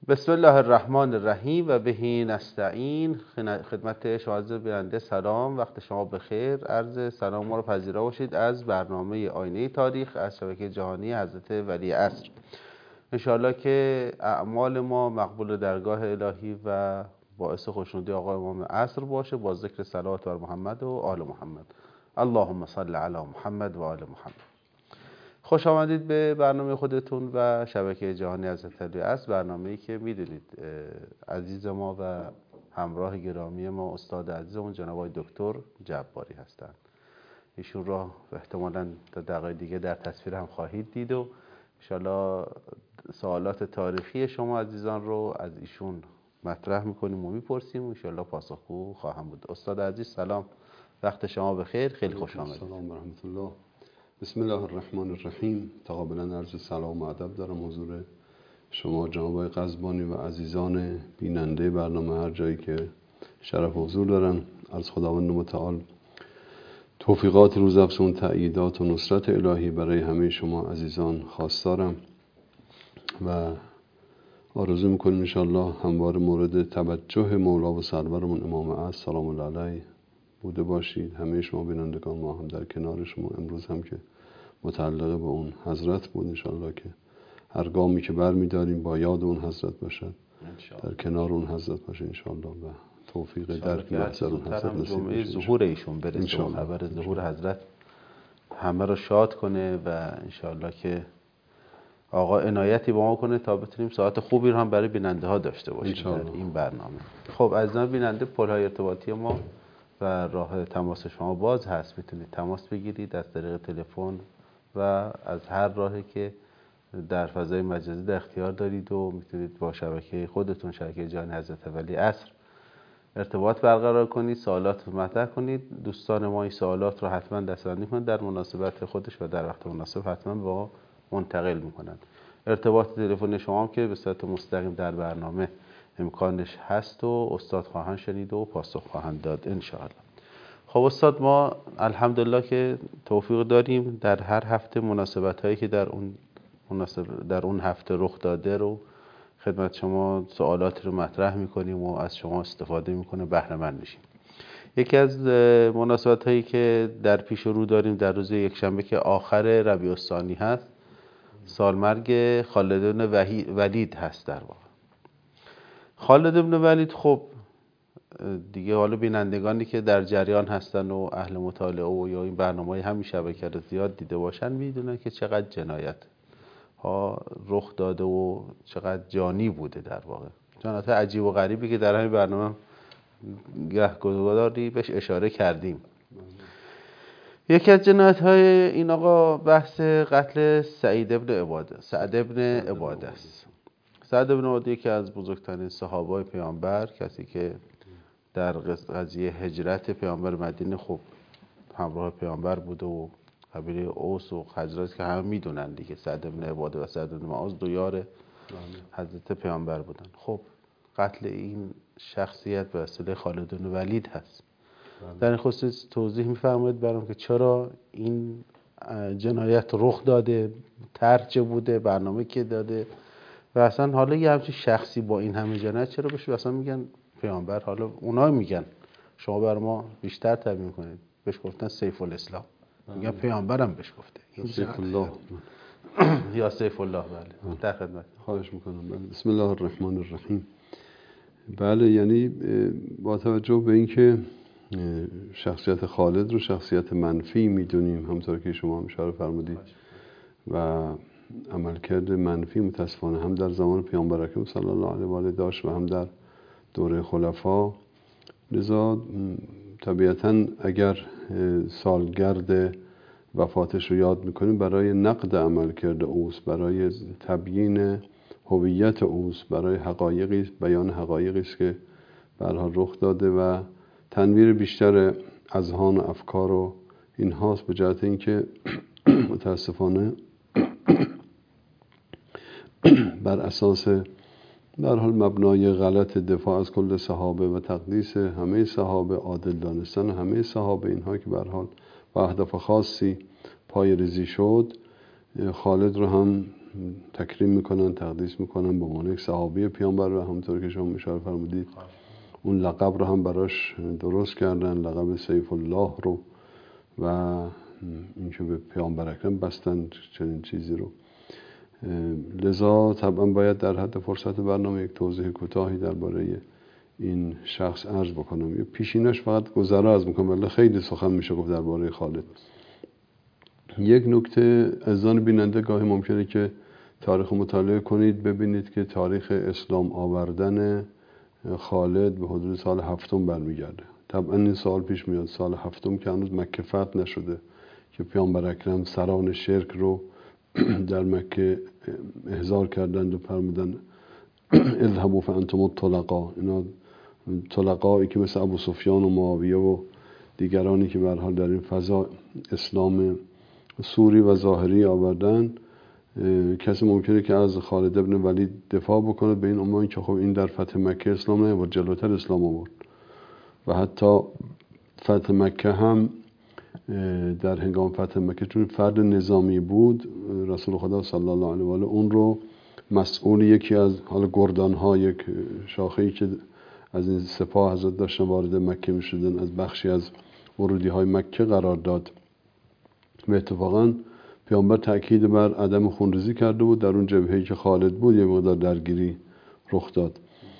بسم الله الرحمن الرحیم و بهی نستعین. خدمت شما عزیز بیننده سلام، وقت شما بخیر. عرض سلام ما رو پذیرا باشید از برنامه آینه تاریخ از شبکه جهانی حضرت ولی عصر. انشاءالله که اعمال ما مقبول درگاه الهی و باعث خوشنودی آقا امام عصر باشه با ذکر صلوات بر محمد و آل محمد. اللهم صل علی محمد و آل محمد. خوش آمدید به برنامه خودتون و شبکه جهانی حضرت ولی عصر. برنامه‌ای که میدونید عزیز ما و همراه گرامی ما استاد عزیزمون جناب آقای دکتر جباری هستند. ایشون را احتمالاً تا دقایق دیگه در تصویر هم خواهید دید و انشالله سوالات تاریخی شما عزیزان رو از ایشون مطرح میکنیم و میپرسیم و انشالله پاسخگو خواهم بود. استاد عزیز سلام، وقت شما بخیر، خیلی خوش آمدید. سلام و رحمت الله. بسم الله الرحمن الرحیم. تقابلا عرض سلام و ادب دارم حضور شما جناب آقای قزبانی و عزیزان بیننده برنامه هر جایی که شرف حضور دارن. از خداوند متعال توفیقات روزافزون، تأییدات و نصرت الهی برای همه شما عزیزان خواستارم و آرزو میکنیم انشاءالله همواره مورد توجه مولا و سرورمون امام عصر سلام الله علیه بوده باشید. همه شما بینندگان، ما هم در کنار شما امروز هم که متعلق به اون حضرت بود انشاءالله که هر گامی که بر می‌داریم با یاد اون حضرت باشد، در کنار اون حضرت باشه انشاءالله و توفیق درک محضر اون حضرت نصیب بشه. ظهور ایشون برسه و خبر ظهور حضرت همه رو شاد کنه و انشاءالله که آقا عنایتی با ما کنه تا بتونیم ساعت خوبی رو هم برای بیننده ها داشته باشیم در این برنامه. خب عزیزان بیننده، پل‌های ارتباطی ما و راه تماس شما باز هست. میتونید تماس بگیرید از طریق تلفن و از هر راهی که در فضای مجازی در اختیار دارید و میتونید با شبکه خودتون، شبکه جهانی حضرت ولی عصر، ارتباط برقرار کنید، سوالات رو مطرح کنید. دوستان ما این سوالات رو حتما دسته‌بندی کنند، در مناسبت خودش و در وقت مناسب حتما با منتقل میکنند. ارتباط تلفن شما هم که به صورت مستقیم در برنامه امکانش هست و استاد خواهند شنید و پاسخ خواهند داد انشاءالله. خب استاد، ما الحمدلله که توفیق داریم در هر هفته مناسبت هایی که در اون هفته رخ داده رو خدمت شما سوالاتی رو مطرح میکنیم و از شما استفاده میکنه بهره مند میشیم. یکی از مناسبت هایی که در پیش رو داریم در روز یکشنبه که آخر ربیع الثانی هست، سالمرگ خالد بن ولید هست. در واقع خالد بن ولید، خب دیگه حالا بینندگانی که در جریان هستن و اهل مطالعه و یا این برنامه‌های همین شبکه رو زیاد دیده باشن میدونن که چقدر جنایت ها رخ داده و چقدر جانی بوده. در واقع جنایت عجیب و غریبی که در همین برنامه گهگداری بهش اشاره کردیم. یکی از جنایت های این آقا بحث قتل سعد بن عباده است. سعد بن عباده یکی از بزرگترین صحابه پیامبر، کسی که در قضیه هجرت پیامبر مدینه خب همراه پیامبر بوده و قبیله اوس و خزرج که همه میدونن دیگه، سعد بن عباده و سعد بن معاذ دو یار حضرت پیامبر بودن. خب قتل این شخصیت به وسیله خالد بن ولید هست. در این خصوص توضیح میفرمایید برام که چرا این جنایت رخ داده، ترجه بوده، برنامه که داده و اصلا حالا یه همچین شخصی با این همه جنایت چرا بهش اصلا میگن پیامبر؟ حالا اونا میگن، شما بر ما بیشتر تعبیر کنید، بهش گفتن سیف الاسلام، میگن پیامبرم بهش گفته سیف الله یا سیف الله. بله در خدمت. خواهش میکنم. بسم الله الرحمن الرحیم. بله، یعنی با توجه به اینکه شخصیت خالد رو شخصیت منفی میدونیم، همونطور که شما هم اشاره فرمودید، و عملکرد منفی متاسفانه هم در زمان پیامبر اکرم صلی الله علیه و آله داشت و هم در دوره خلفا. لذا طبیعتاً اگر سالگرد وفاتش رو یاد میکنیم برای نقد عملکرد اوست، برای تبیین هویت اوست، برای بیان حقایقی است که به هر حال رخ داده و تنویر بیشتر اذهان و افکار و این هاست، به جهت اینکه متاسفانه بر اساس در حال مبنای غلط دفاع از کل صحابه و تقدیس همه صحابه، عادل دانستن همه صحابه، اینها که به هر حال با اهداف خاصی پای ریزی شد، خالد رو هم تکریم میکنن، تقدیس میکنن به عنوان یک صحابی پیامبر و همونطور که شما اشاره فرمودید اون لقب رو هم براش درست کردن، لقب سیف الله رو، و اینکه به پیامبر اکرم بستن چنین چیزی رو. لذا طبعا باید در حد فرصت برنامه یک توضیح کوتاهی درباره این شخص عرض بکنم. یه پیشینش فقط گذرا از میکنم، ولی خیلی سخن میشه گفت درباره خالد. یک نکته عزیزان بیننده، گاهی ممکنه که تاریخ مطالعه کنید ببینید که تاریخ اسلام آوردن خالد به حدود سال 7 برمیگرده. طبعا این سوال پیش میاد، سال 7 که هنوز مکه فتح نشده که پیامبر اکرم سران شرک رو در مکه احضار کردند و فرمودند اذهبوا فانتم الطلقاء. اینا طلقایی که مثل ابو سفیان و معاویه و دیگرانی که به هر حال در این فضا اسلام سوری و ظاهری آوردن، کسی ممکنه که از خالد ابن ولید دفاع بکنه به این عنوان که خب این در فتح مکه اسلام نیاورد، جلوتر اسلام آورد. و حتی فتح مکه هم در هنگام فتح مکه چون فرد نظامی بود، رسول خدا صلی الله علیه و آله اون رو مسئول یکی از حال گردان‌ها، یک شاخه‌ای که از این سپاه حضرت داشتن وارد مکه می‌شدن، از بخشی از ورودی‌های مکه قرار داد. و اتفاقاً پیامبر تأکید بر عدم خونریزی کرده بود. در اون جبهه‌ای که خالد بود یه مقدار درگیری رخ داد.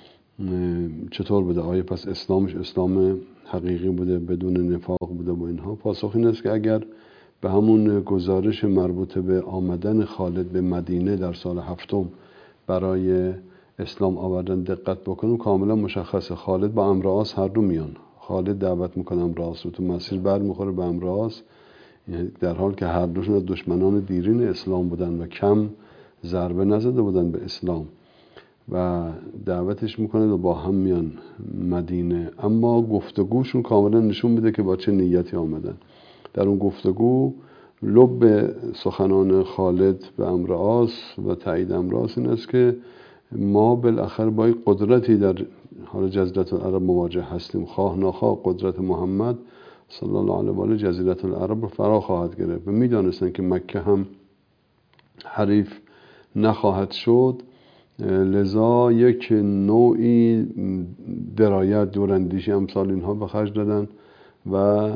چطور بوده؟ آیا پس اسلامش اسلام حقیقی بوده بدون نفاق بوده با اینها؟ پاسخ این است که اگر به همون گزارش مربوط به آمدن خالد به مدینه در سال 7 برای اسلام آوردن دقت بکنیم، کاملا مشخصه خالد با عمرو عاص هر دو میان. خالد دعوت میکنه عمرو عاص رو، تو مسیر بر میخوره به عمرو عاص، در حال که هر دوشون از دشمنان دیرین اسلام بودن و کم ضربه نزده بودن به اسلام، و دعوتش میکنه و با هم میان مدینه. اما گفتگوشون کاملا نشون میده که با چه نیتی آمدن. در اون گفتگو لب سخنان خالد به عمرو عاص و تایید عمرو عاص این است که ما بالاخره با یک قدرتی در حال جزیره العرب مواجه هستیم، خواه ناخواه قدرت محمد صلی الله علیه و آله جزیره العرب رو فرا خواهد گرفت. و میدانستن که مکه هم حریف نخواهد شد، لذا یک نوعی درایت، دوراندیشی امثال اینها به خرج دادن و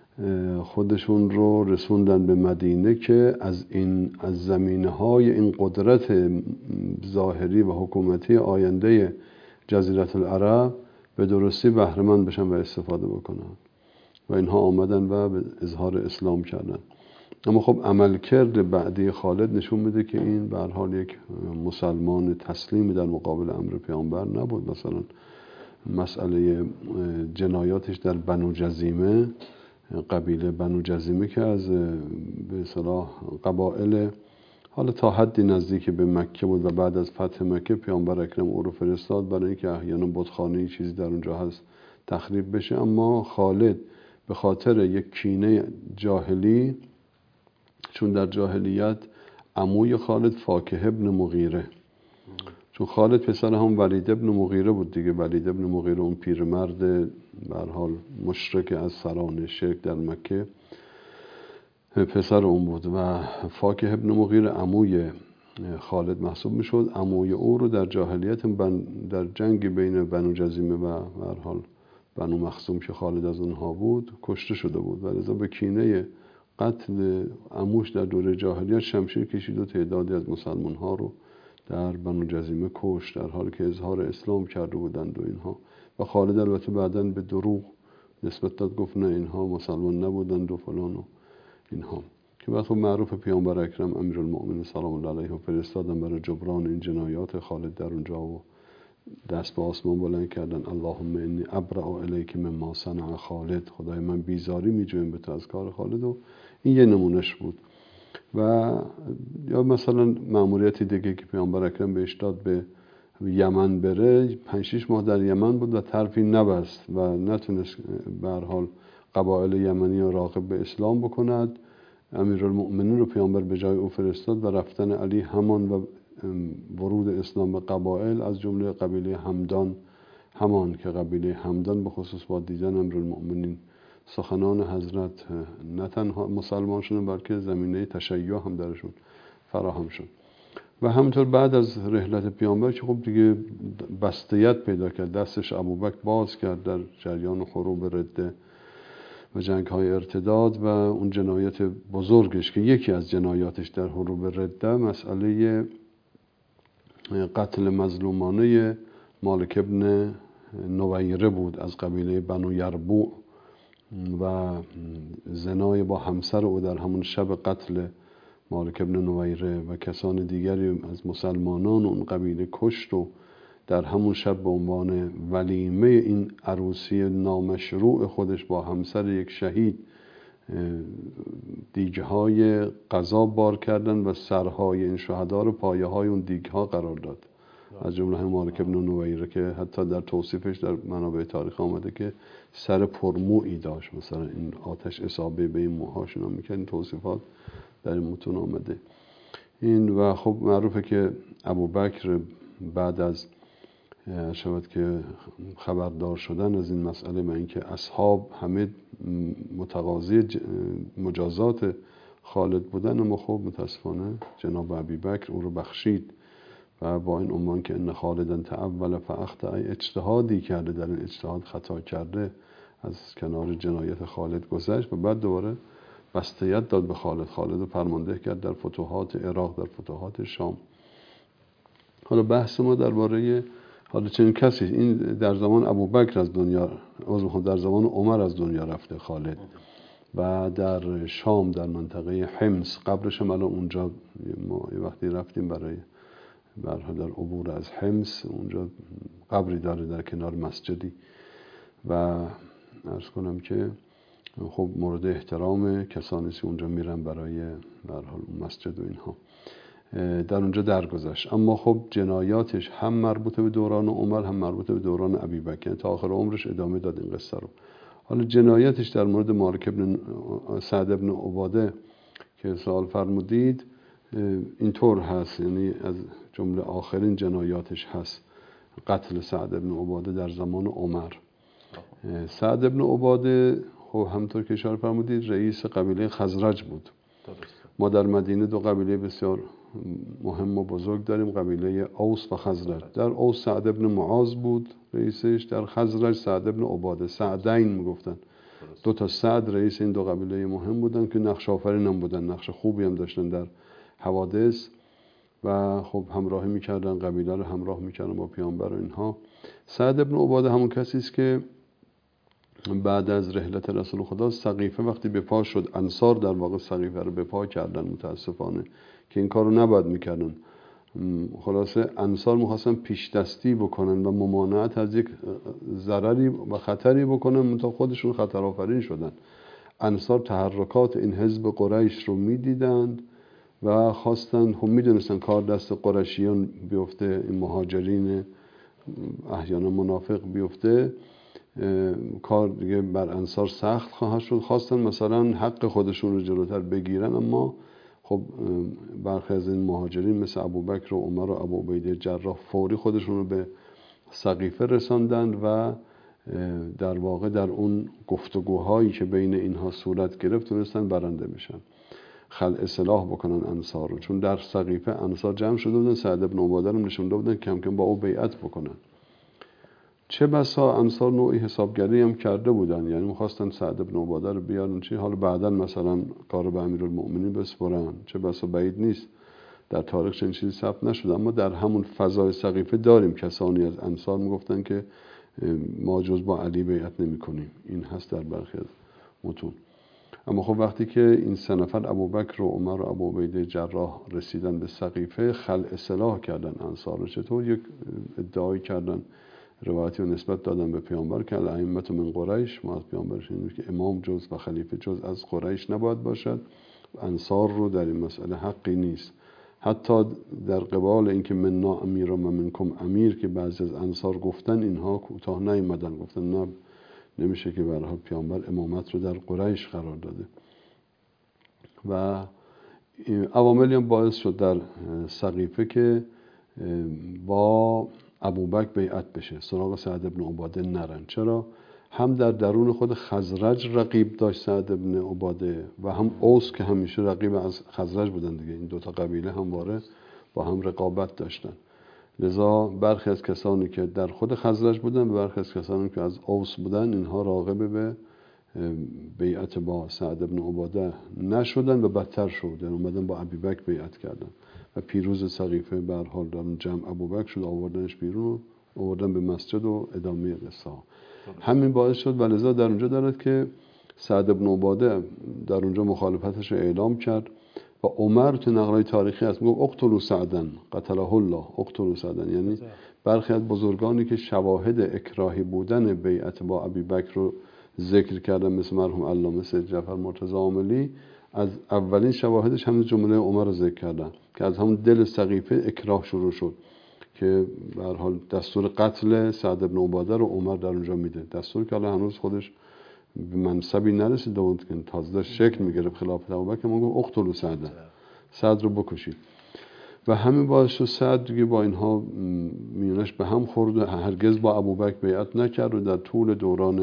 خودشون رو رسوندن به مدینه که از زمینه‌های این قدرت ظاهری و حکومتی آینده جزیره العرب به درستی بهره مند بشن و استفاده بکنن. و اینها آمدن و به اظهار اسلام کردن. اما خب عملکرد بعدی خالد نشون میده که این به هر حال یک مسلمان تسلیمی در مقابل امر پیامبر نبود. مثلا مسئله جنایاتش در بنو جزیمه، قبیله بنو جزیمه که از به اصطلاح قبایل حالا تا حدی نزدیک به مکه بود و بعد از فتح مکه پیامبر اکرم او رو فرستاد برای اینکه احیانا بتخانه چیزی در اونجا هست تخریب بشه. اما خالد به خاطر یک کینه جاهلی، چون در جاهلیت عموی خالد فاکه ابن مغیره، چون خالد پسر هم ولید ابن مغیره بود دیگه، ولید ابن مغیره اون پیرمرد به هر حال مشرک از سران شرک در مکه پسر اون بود و فاکه ابن مغیره عموی خالد محسوب میشد. عموی او رو در جاهلیت در جنگ بین بنو جزیمه و به هر حال بنو مخزوم که خالد از اونها بود کشته شده بود و لذا به کینه قتل عموش در دوره جاهلیت شمشیر کشید و تعدادی از مسلمان ها رو در بنو جزیمه کشت، در حالی که اظهار اسلام کرده بودند و اینها. و خالد البته بعداً به دروغ نسبت داد، گفت نه اینها مسلمان نبودند و فلان و اینها، که بعد خب معروف پیامبر اکرم امیرالمؤمنین سلام الله علیه فرستادن برای جبران این جنایات خالد در اونجا و دست به آسمان بلند کردن اللهم انی ابرأ الیک مما صنع خالد، خدای من بیزاری میجویم به تو از کار خالد. و این یه نمونش بود. و یا مثلا مأموریتی دیگه که پیامبر اکرم بهش داد به یمن بره، 5-6 ماه در یمن بود و طرفی نبست و نتونست به هر حال قبایل یمنی را راغب به اسلام بکند. امیرالمؤمنین رو پیامبر به جای او فرستاد و رفتن علی همان و ورود اسلام به قبایل از جمله قبیله همدان، همان که قبیله همدان به خصوص با دیدن امیرالمؤمنین سخنان حضرت نه تنها مسلمان شدن بلکه زمینه تشیع هم درشون فراهم شد. و همینطور بعد از رحلت پیامبر که خب دیگه بستیت پیدا کرد، دستش ابوبکر باز کرد در جریان حروب ردة و جنگ‌های ارتداد و اون جنایت بزرگش که یکی از جنایاتش در حروب ردة مسئله قتل مظلومانه مالک ابن نویره بود از قبیله بنو یربوع و زنای با همسر او در همون شب قتل مالک ابن نویره و کسان دیگری از مسلمانان اون قبیله کشت و در همون شب به عنوان ولیمه این عروسی نامشروع خودش با همسر یک شهید دیگهای غذا بار کردن و سرهای این شهدا رو پایه های اون دیگها قرار داد، از جمله مالک ابن نویره که حتی در توصیفش در منابع تاریخ آمده که سر پرمویی داشت، مثلا این آتش اصابه به این موهاشون هم میکرد. این توصیفات در این متون آمده. این و خب معروفه که ابوبکر بعد از شود که خبردار شدن از این مسئله و اینکه اصحاب همه متقاضی مجازات خالد بودن، اما خب متاسفانه جناب ابوبکر او رو بخشید و با این عنوان که ان خالدا تأول فاخطأ، اجتهادی کرده، در این اجتهاد خطا کرده، از کنار جنایت خالد گذشت و بعد دوباره بستیت داد به خالد. خالد رو فرمانده کرد در فتوحات عراق، در فتوحات شام. حالا بحث ما درباره حالا چنین کسی، این در زمان ابوبکر از دنیا، در زمان عمر از دنیا رفته خالد و در شام در منطقه حمص قبرش هم الان اونجا، ما یه وقتی رفتیم برای در عبور از حمص، اونجا قبری داره در کنار مسجدی و عرض کنم که خب مورد احترام کسانی که اونجا میرن برای در حال مسجد و اینها، در اونجا درگذشت. اما خب جنایاتش هم مربوطه به دوران عمر هم مربوطه به دوران ابوبکر، تا آخر عمرش ادامه داد این قصه رو. حالا جنایاتش در مورد مالک ابن سعد ابن عباده که سوال فرمودید اینطور هست، یعنی از جمله آخرین جنایاتش هست قتل سعد ابن عباده در زمان عمر. سعد ابن عباده خب همطور که اشاره فرمودید رئیس قبیله خزرج بود. ما در مدینه دو قبیله بسیار مهم و بزرگ داریم، قبیله اوس و خزرج. در اوس سعد ابن معاذ بود رئیسش، در خزرج سعد ابن عباده، سعدین میگفتن. دو تا سعد رئیس این دو قبیله مهم بودن که نقش آفرین هم بودن، نقش خوبی هم داشتن در حوادث و خب همراهی میکردن، قبیله رو همراه میکردن با پیامبر و اینها. سعد ابن عباده همون کسی است که بعد از رحلت رسول خدا سقیفه وقتی به پا شد، انصار در واقع سقیفه رو به پا کردن متاسفانه که این کار رو نباید میکردن. خلاصه انصار میخواستن پیش دستی بکنن و ممانعت از یک ضرری و خطری بکنن، تا خودشون خطر آفرین شدن. انصار تحرکات این حزب قریش رو میدیدند و خواستن، هم میدونستن کار دست قریشیان بیفته، این مهاجرین احیانا منافق بیفته، کار دیگه بر انصار سخت خواهد شد. خواستن مثلا حق خودشون رو جلوتر بگیرن، اما خب برخی از این مهاجرین مثل ابوبکر و عمر و ابوعبیده جراح فوری خودشون رو به سقیفه رساندند و در واقع در اون گفتگوهایی که بین اینها صورت گرفت تونستن برنده بشن، خلع سلاح بکنن انصار رو. چون در سقیفه انصار جمع شده بودن، سعد ابن عباده رو نشونده بودن کم کم با او بیعت بکنن. چه بسا انصار نوعی حسابگری هم کرده بودن، یعنی می‌خواستن سعد ابن عباده رو بیارن چی، حالا بعداً مثلا کار به امیرالمؤمنین بسپرن، چه بسا بعید نیست در تاریخ چنین چیزی ثبت نشده. اما در همون فضای سقیفه داریم کسانی از انصار میگفتن که ما جز با علی بیعت نمی‌کنیم، این هست در برخی از متون. اما خب وقتی که این سه نفر ابوبکر و عمر و ابوعبیده جراح رسیدن به سقیفه، خلع سلاح کردن انصار رو. چطور؟ یک ادعای کردن، روایتی و نسبت دادن به پیامبر که الائمه من قریش، ما از پیامبر شنیدیم که امام جز و خلیفه جز از قریش نباید باشد، انصار رو در این مسئله حقی نیست. حتی در قبال اینکه منا امیر و منکم امیر که بعضی از انصار گفتن، اینها کوتاه نیامدن، گفتن نه نمیشه که برای پیامبر امامت رو در قریش قرار داده. و عواملی هم باعث شد در سقیفه که با ابوبکر بیعت بشه، سراغ سعد ابن عباده نرن. چرا؟ هم در درون خود خزرج رقیب داشت سعد ابن عباده و هم اوس که همیشه رقیب از خزرج بودن دیگه، این دوتا قبیله همواره با هم رقابت داشتن. لذا برخی از کسانی که در خود خزرج بودن و برخی از کسانی که از اوس بودن، اینها راغب به بیعت با سعد بن عباده نشدن و بدتر شدن، اومدن با ابوبکر بیعت کردن و پیروز سقیفه به هر حال در جمع ابوبکر شد، آوردنش بیرون، آوردن به مسجد و ادامه قصه. همین باعث شد و لذا در اونجا دارد که سعد بن عباده در اونجا مخالفتش رو اعلام کرد و عمر تو نقل‌های تاریخی هست میگه اقتلوا سعدا قتله الله، اقتلوا سعدا، یعنی برخی از بزرگانی که شواهد اکراهی بودن بیعت با ابوبکر رو ذکر کردن، مثل مرحوم علامه سید جعفر مرتضی عاملی، از اولین شواهدش همین جمله عمر رو ذکر کردن که از همون دل سقیفه اکراه شروع شد که به هر حال دستور قتل سعد بن عباده رو عمر در اونجا میده، دستور که الان هنوز خودش به منصبی نرسیده بود که تازه داشت شکل میگرفت خلافت ابوبکر، ما گفت اقتلوا سعد، سعد رو بکشید و همین باعث شد سعد دیگه با اینها میونش به هم خورد و هرگز با ابوبکر بیعت نکرد و در طول دوران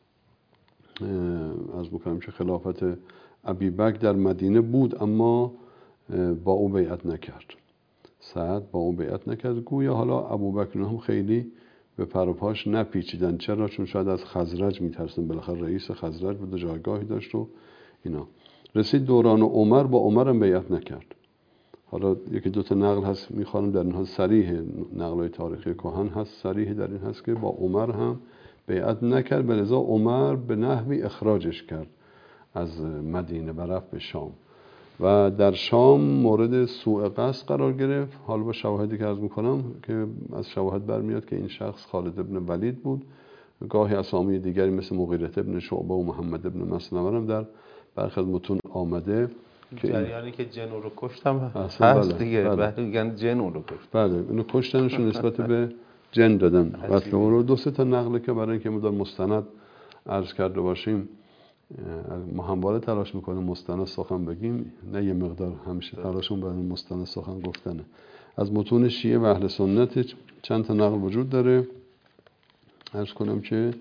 از بکنم که خلافت ابوبکر در مدینه بود اما با او بیعت نکرد، سعد با او بیعت نکرد. گویا حالا ابوبکر هم خیلی به پر و پاش نپیچیدن. چرا؟ چون شاید از خزرج میترسن، بالاخره رئیس خزرج بود و جایگاهی داشت و اینا. رسید دوران عمر، با عمر هم بیعت نکرد. حالا یکی دو تا نقل هست میخوانم در اینها صریح، نقل‌های تاریخی کهن هست صریح در این هست که با عمر هم بیعت نکرد و لذا عمر به نحوی اخراجش کرد از مدینه و رفت به شام و در شام مورد سوء قصد قرار گرفت. حالا با شواهدی که عرض میکنم که از شواهد برمیاد که این شخص خالد ابن ولید بود. گاهی اسامی دیگری مثل مغیرة ابن شعبه و محمد ابن مسلمه هم در برخی از متون آمده که جریانی که جن رو کشتم هست دیگه، میگن جن رو کشت. بله، اینو کشتنشون نسبت به جن دادن قتل اون رو. دو سه تا نقله که برای اینکه مدار مستند عرض کرده باشیم ما همواره تلاش میکنیم مستند سخن بگیم، نه یه مقدار همیشه تلاشمون برای مستند سخن گفتنه. از متون شیعه و اهل سنت چند تا نقل وجود داره. عرض کنم که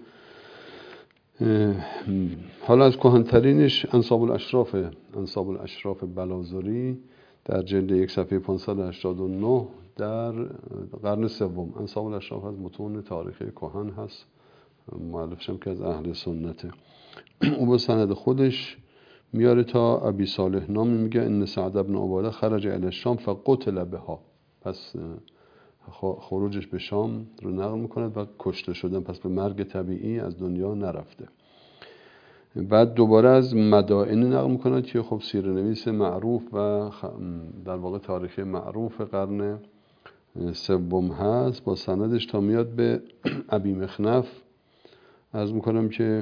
حالا از کهن‌ترینش انساب الاشراف بلازری در جلد 1 صفحه 589 در قرن سوم. انساب الاشراف از متون تاریخی کهن هست، مؤلفش هم که از اهل سنته. او با سند خودش میاره تا ابی صالح نامی میگه ان سعد بن عباده خرج الی الشام فقتل بها، پس خروجش به شام رو نقل میکنه و کشته شدن، پس به مرگ طبیعی از دنیا نرفته. بعد دوباره از مدائن نقل میکنه که خب سیره‌نویس معروف و در واقع تاریخی معروف قرن سوم هست، با سندش تا میاد به ابی مخنف. عرض میکنم که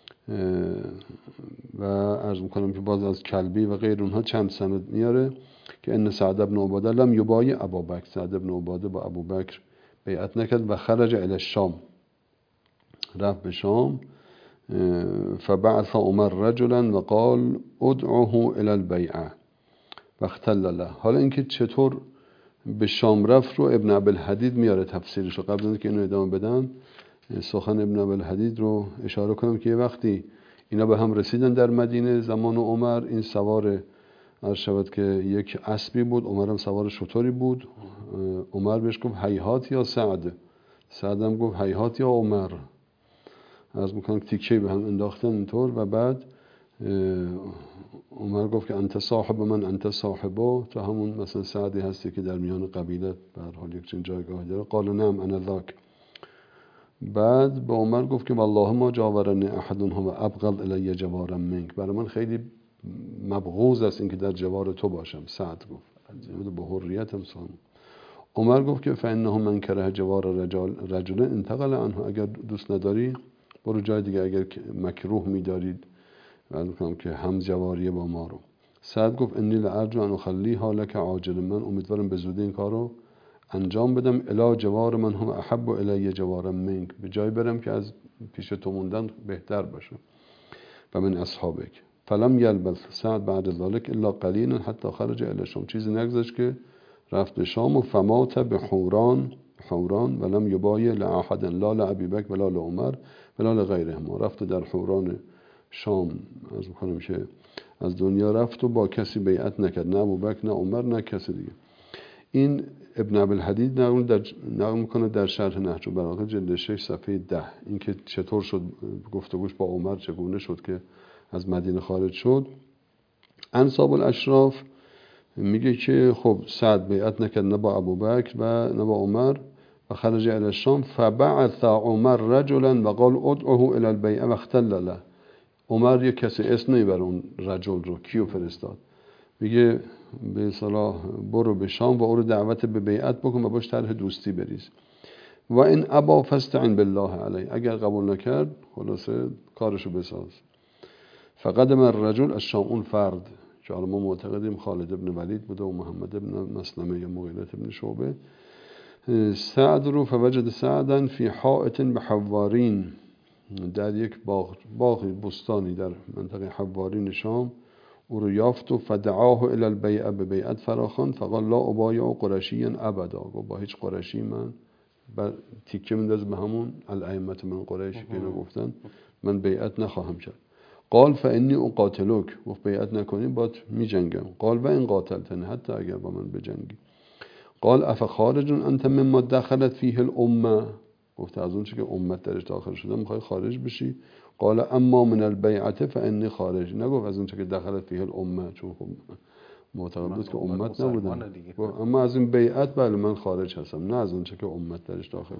باز از کلبی و غیر اونها چند سند میاره که ان سعد بن عباده لم یبایع ابوبکر، سعد بن عباده با ابوبکر بیعت نکرد و خرج الی الشام، رفت به شام. فبعث عمر رجلا و قال ادعوه الی البیعه واختل له. حالا اینکه چطور به شام رفت رو ابن ابوالحدید میاره تفسیرش رو. قبل از اینکه اینو ادامه بدم سخن ابن ابوالحدید رو اشاره کنم که یه وقتی اینا به هم رسیدن در مدینه زمان عمر، این سوار عرض شود که یک اسبی بود، عمر هم سوار شتری بود. عمر بهش گفت هیهات یا سعد، سعد هم گفت هیهات یا عمر. عرض میکنم تیکه به هم انداختن اینطور و بعد عمر گفت که انت صاحب من انت صاحبه، تو همون مثلا سعدی هستی که در میان قبیله به هر حال یک چنین جایگاهی داره. قال نعم انا ذاک. بعد به عمر گفت که والله ما جاورنی احدهم و ابغض الی جوارا منک، برای من خیلی مبغوض است اینکه در جوار تو باشم. سعد گفت به حریت انسان. عمر گفت که فانه من کره جوار رجل انتقل عنه، اگر دوست نداری برو جای دیگه، اگر مکروه می‌دارید میگم که هم جواریه با ما رو. سعد گفت انی لارجو ان اخلیها لك عاجل، من امیدوارم به زودی این کارو انجام بدم. الی جوار من هم احب الی جوار منک، به جای برم که از پیش تو موندن بهتر باشه. و من اصحابک. فلم یلبث سعد بعد ذلك الا قلیلا حتی خرج الی شام، چیزی نگذشت که رفت به شام و فمات به حوران ولم یبایع لاحد لا لابی بکر ولا لعمر ولا لغیرهما. رفت در حوران شام، از میکنم که از دنیا رفت و با کسی بیعت نکرد، نه ابوبکر نه عمر نه کسی دیگه. این ابن ابوالحدید نقل میکنه در شرح نهج البلاغه جلد 6 صفحه 10 اینکه چطور شد گفتگوش با عمر چگونه شد که از مدینه خارج شد. انصاب الاشراف میگه که خب سعد بیعت نکرد نه با ابوبکر و نه با عمر و خرج الی الشام فبعث عمر رجلا و قال ادعه الی البیعه واختل له. عمر یک کسی اسم نمیبره اون رجل رو، کیو فرستاد؟ میگه به اصطلاح برو به شام و او رو دعوت به بیعت بکن و باش طرح دوستی بریز. و این ابا فاستعن بالله علیه، اگر قبول نکرد خلاصه کارشو بساز. فقدم الرجل الشام، اون فرد که ما معتقدیم خالد ابن ولید بوده و محمد ابن مسلمه یا مغیرة ابن شعبه، سعد رو فوجد سعدا فی حائط بحوارین، در یک باغ بستانی در منطقه حوارین شام او رو یافت و فدعاه الی البیعه، به بیعت فراخواند. فقال لا ابایع قرشیا ابدا، گفت با هیچ قرشی من تیکه میندازه به همون الائمه من قریش که اینا گفتن من بیعت نخواهم کرد. قال فانی اقاتلک، گفت بیعت نکنی بات می جنگم. قال و این قاتلتنی، حتی اگر با من بجنگی. قال افخارج انت مما دخلت فیه الامه، گفت از اون چه که امت درش داخل شده میخوای خارج بشی؟ قال اما من البیعه فانی خارج، نگفت از اون چه که دخلت فیه الامه، چون خب معتقد بود که امت نبودن، اما از این بیعت بله من خارج هستم، نه از اون چه که امت درش داخل.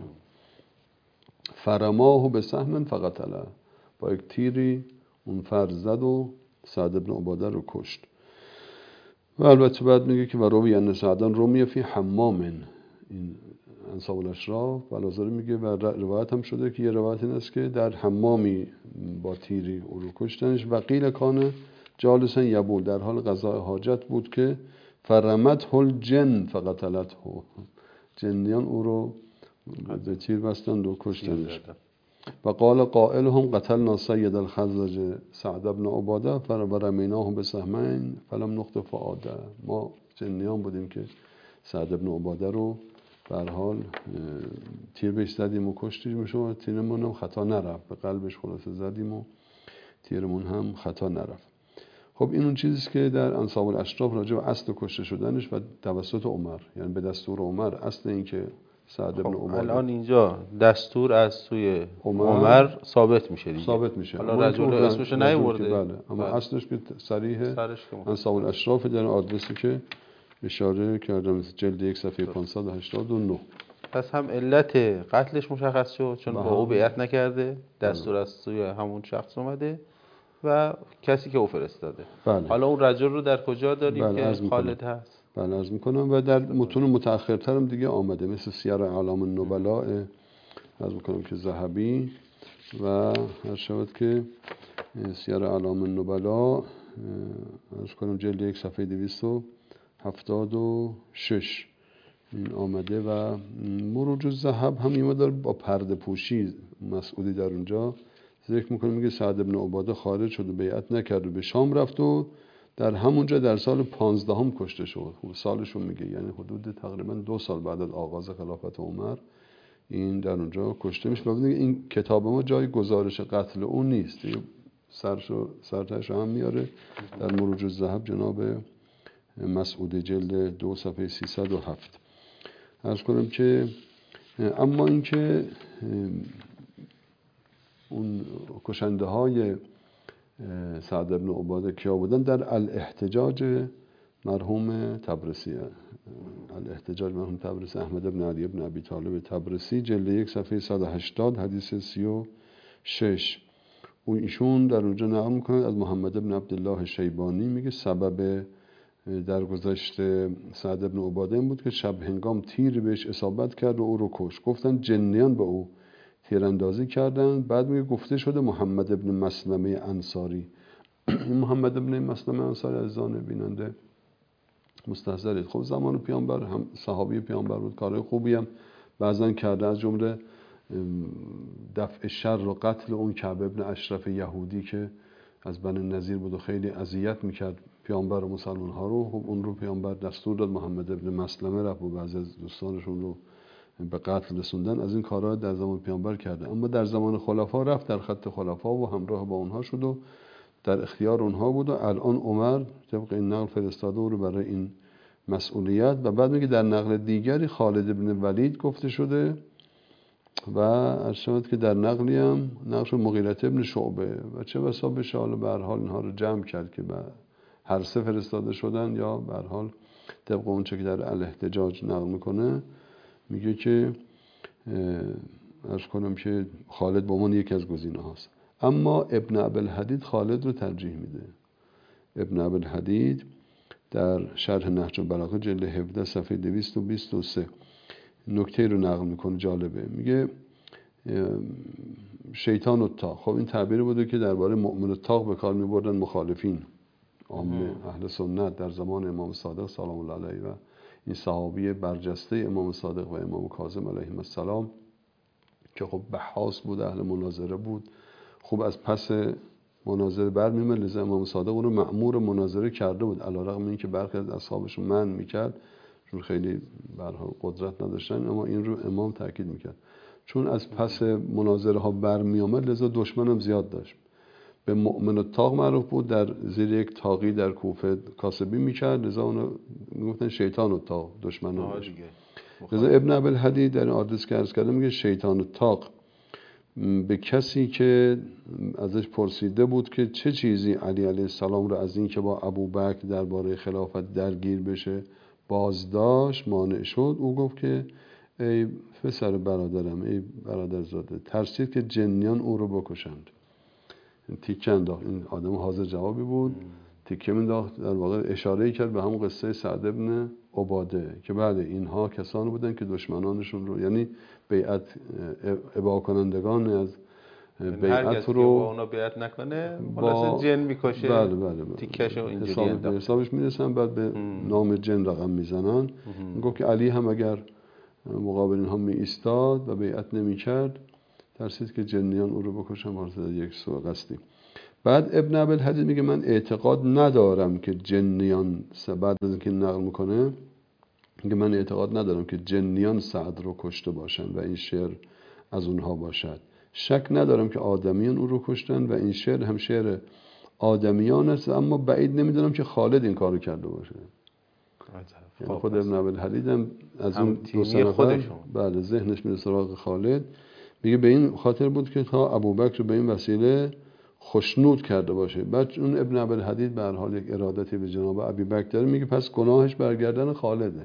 فرماه به سهم فقتله، با یک تیری اون فرد زد و سعد ابن عباده رو کشت. و البته بعد میگه که و روی ان سعدان رومیه فی حمام، این انصاب الاشراف بلازاری میگه و روایت هم شده که یه روایت این است که در حمامی با تیری او رو کشتنش. و قیل کان جالسا یبول، در حال قضاء حاجت بود که فرمته الجن فقتلته، جنیان او رو به تیر بستند و کشتنش. و قال قائلهم قتلنا سید الخزرج سعد بن عباده فرمیناه بسهمین فلم نقطه فعاده، ما جنیان بودیم که سعد بن عباده رو به هر حال تیر بهش زدیم و کشتیم، و تیرمون هم خطا نرفت، به قلبش خلاصه زدیم و تیرمون هم خطا نرفت. خب این اون چیزیست که در انصاب الاشراف راجع به اصل کشته شدنش و توسط عمر، یعنی به دستور عمر اصل این که سعد ابن عمر. الان اینجا دستور از سوی عمر ثابت میشه دیگه، ثابت میشه. حالا رجل اسمش نیورده بله، اما اصلش که صریح انصاب الاشراف در آدرسی که اشاره کردم جلد 1 صفحه 589. پس هم علت قتلش مشخص شد چون با او بیعت نکرده، دستور از سوی همون شخص اومده و کسی که او فرستاده. بله. حالا اون رجل رو در کجا داریم بله، که خالد هست؟ بله عرض میکنم و در متون متأخرتر هم دیگه آمده، مثل سیر اعلام النبلاء عرض میکنم که ذهبی و هر شود که سیر اعلام النبلاء عرض کنم جلد 1 صفحه 276 این آمده. و مروج الذهب هم یه مقدار با پرده پوشی مسعودی در اونجا ذکر میکنه، میگه سعد ابن عباده خارج شد و بیعت نکرد و به شام رفت و در همونجا در سال 15 کشته شد. سالشون میگه یعنی حدود تقریبا 2 سال بعد از آغاز خلافت عمر این در اونجا کشته میشه. ببینید این کتاب ما جای گزارش قتل اون نیست، سرتش هم میاره در مروج الذهب جناب مسعود جلد 2 صفحه 307. عرض کنم که اما این که اون کشنده های سعد بن عباده کیا بودن، در الاحتجاج مرحوم تبرسی، الاحتجاج مرحوم تبرسی احمد بن علی بن ابی طالب تبرسی جلد 1 صفحه 180 حدیث 36 و ایشون در اونجا نقل میکنه از محمد بن عبدالله شیبانی، میگه سبب در گذشت سعد بن عباده این بود که شب هنگام تیر بهش اصابت کرد و او رو کش. گفتن جنیان به او تیراندازی کردن. بعد میگه گفته شده محمد ابن مسلمه انصاری، این محمد ابن مسلمه انصاری عزیزان بیننده مستحضرید، خب زمان پیامبر هم صحابی پیامبر بود، کارهای خوبی هم بعضن کرده، از جمله دفع شر و قتل اون کعب ابن اشرف یهودی که از بنی نظیر بود و خیلی اذیت میکرد پیامبر و مسلمان ها رو. خب اون رو پیامبر دستور داد محمد ابن مسلمه رفت و بعضی از دوستانشون رو به قتل رسوندن. از این کارها در زمان پیامبر کرده، اما در زمان خلفا رفت در خط خلفا و همراه با اونها شد و در اختیار اونها بود و الان عمر طبق این نقل فرستاده رو برای این مسئولیت. و بعد میگه در نقل دیگری خالد بن ولید گفته شده و ارشد که در نقلی هم نقش مغیرة ابن شعبه و چه بسا بشه حالا به هر حال اینها رو جمع کرد که هر سه فرستاده شدن یا به هر حال طبق اون چه که در الاحتجاج نقل میکنه میگه که عرض کنم که خالد به عنوان یکی از گزینه هاست. اما ابن ابوالحدید خالد رو ترجیح میده. ابن ابوالحدید در شرح نهج البلاغه جلد 17 صفحه 223 نکته رو نقل میکنه جالبه. میگه شیطان الطاغ. خب این تعبیری بوده که درباره مؤمن الطاغ به کار میبردن مخالفین عامه اهل سنت در زمان امام صادق سلام الله علیه و این صحابی برجسته امام صادق و امام کاظم علیهم السلام که خب بحث بود، اهل مناظره بود، خوب از پس مناظره برمی‌آمد. لذا امام صادق اون رو مأمور مناظره کرده بود علیرغم اینکه برخی از اصحابش رو منع می‌کرد چون خیلی به هر حال قدرت نداشتن، اما این رو امام تاکید می‌کرد چون از پس مناظره ها برمی‌آمد لذا دشمنم زیاد داشت. به مؤمن الطاغ معروف بود، در زیر یک طاغی در کوفه کاسبی می‌کرد، لذا اون میگفتن شیطان الطاغ، دشمنانش. لذا ابن ابوالحدید در این آدرس که عرض کردم میگه شیطان الطاغ به کسی که ازش پرسیده بود که چه چیزی علی علیه السلام رو از این که با ابوبکر درباره خلافت درگیر بشه بازداشت مانع شد، او گفت که ای پسر برادرم، ای برادرزاده، ترسید که جنیان او رو بکشند. تیکه انداخت. این آدم حاضر جوابی بود، تیکه انداخت، در واقع اشاره‌ای کرد به همون قصه سعد ابن عباده که بله اینها کسانی بودن که دشمنانشون رو، یعنی بیعت ابا کنندگان از بیعت رو با اونا بیعت نکنه خلاص جن میکشه. بله تیکشو اینجوری انداخت. حسابش میرسن، بعد به نام جن رقم میزنن. میگفت که علی هم اگر مقابل اینها می ایستاد و بیعت نمیکرد ترسید که جنیان او رو بکشن وارد یک سوء قصدی. بعد ابن ابوالحدید میگه من اعتقاد ندارم که جنیان، بعد از اینکه نقل میکنه میگه من اعتقاد ندارم که جنیان سعد رو کشته باشن و این شعر از اونها باشد. شک ندارم که آدمیان او رو کشتن و این شعر هم شعر آدمیان است، اما بعید نمیدونم که خالد این کارو کرده باشه. یعنی خود ابن ابوالحدید هم از این دو سه نفر بله ذهنش میره سراغ خالد. میگه به این خاطر بود که تا ابوبکر رو به این وسیله خوشنود کرده باشه. بعد اون ابن ابوالحدید به هر حال یک ارادتی به جناب ابوبکر داره، میگه پس گناهش برگردن خالده.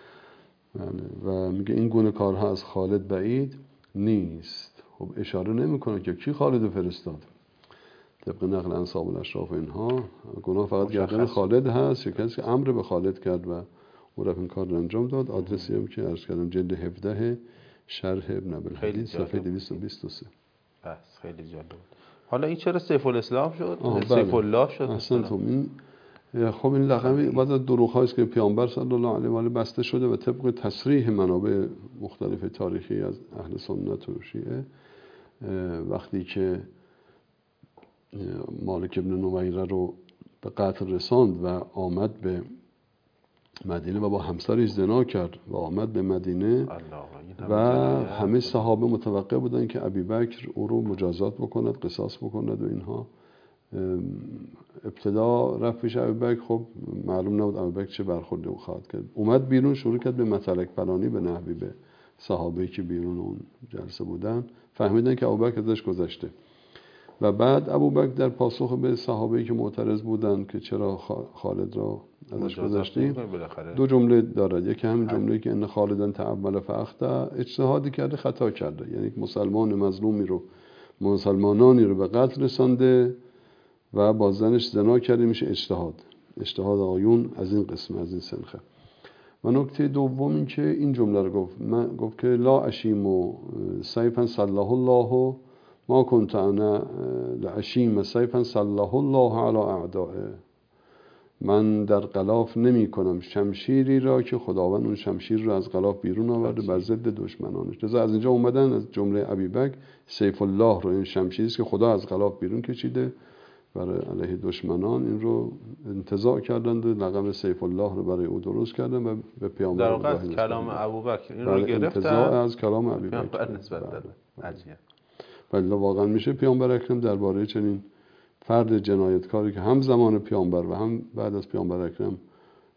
و میگه این گونه کارها از خالد بعید نیست. خب اشاره نمیکنه که کی خالد فرستاد. طبق نقل انصاب الاشراف اینها گناه فقط گردن خالد هست، یا کسی که امر به خالد کرد و او رفت این کار رو انجام داد. آدرسی هم که عرض کردم جلد 17 شرح ابن ابوالحدید صفحه 223. بس خیلی جالب. حالا این چرا سیف الاسلام شد؟ سیف الله شد اصلا خب این لقب بعد از دروغ‌هایی است که پیامبر صلی الله علیه و آله بسته شده و طبق تصریح منابع مختلف تاریخی از اهل سنت و شیعه وقتی که مالک ابن نویره رو به قتل رساند و آمد به مدینه و با همسرش زنا کرد و آمد به مدینه و همه صحابه متوقع بودن که ابوبکر او رو مجازات بکند، قصاص بکند و اینها. ابتدا رفت پیش ابوبکر، خب معلوم نبود ابوبکر چه برخوردی او خواهد کرد. اومد بیرون شروع کرد به مطلق پرانی به نحوی به صحابه‌ای که بیرون اون جلسه بودن. فهمیدن که ابوبکر ازش گذشته و بعد ابوبکر در پاسخ به صحابه‌ای که معترض بودن که چرا خالد را ازش گذاشتیم دو جمله دارد. یکی همین جمله‌ای که ان خالدن تعمل فاخطا، اجتهادی کرده خطا کرده، یعنی مسلمان مظلومی رو مسلمانانی رو به قتل رسانده و با زنش زنا کرده، میشه اجتهاد آیون از این قسم، از این سنخه. و نکته دوم این که این جمله رو گفت که لا اشیم سیفا صلح الله ما کنت انا لاشیم سیفا صلح الله علی اعدائه. من در غلاف نمی کنم شمشیری را که خداوند اون شمشیر رو از غلاف بیرون آورده بر ضد دشمنانش. لذا از اینجا اومدن از جمله ابوبکر سیف الله رو، این شمشیری است که خدا از غلاف بیرون کشیده برای علیه دشمنان، این رو انتزاع کردند و لقب سیف الله رو برای او درست کردن و به پیامبر در واقع کلام ابوبکر این رو گرفتن، انتزاع از کلام ابوبکر نسبت دادن. عجیب. ولی واقعا میشه پیامبر اکرم درباره چنین فرد جنایتکاری که هم زمان پیامبر و هم بعد از پیامبر اکرم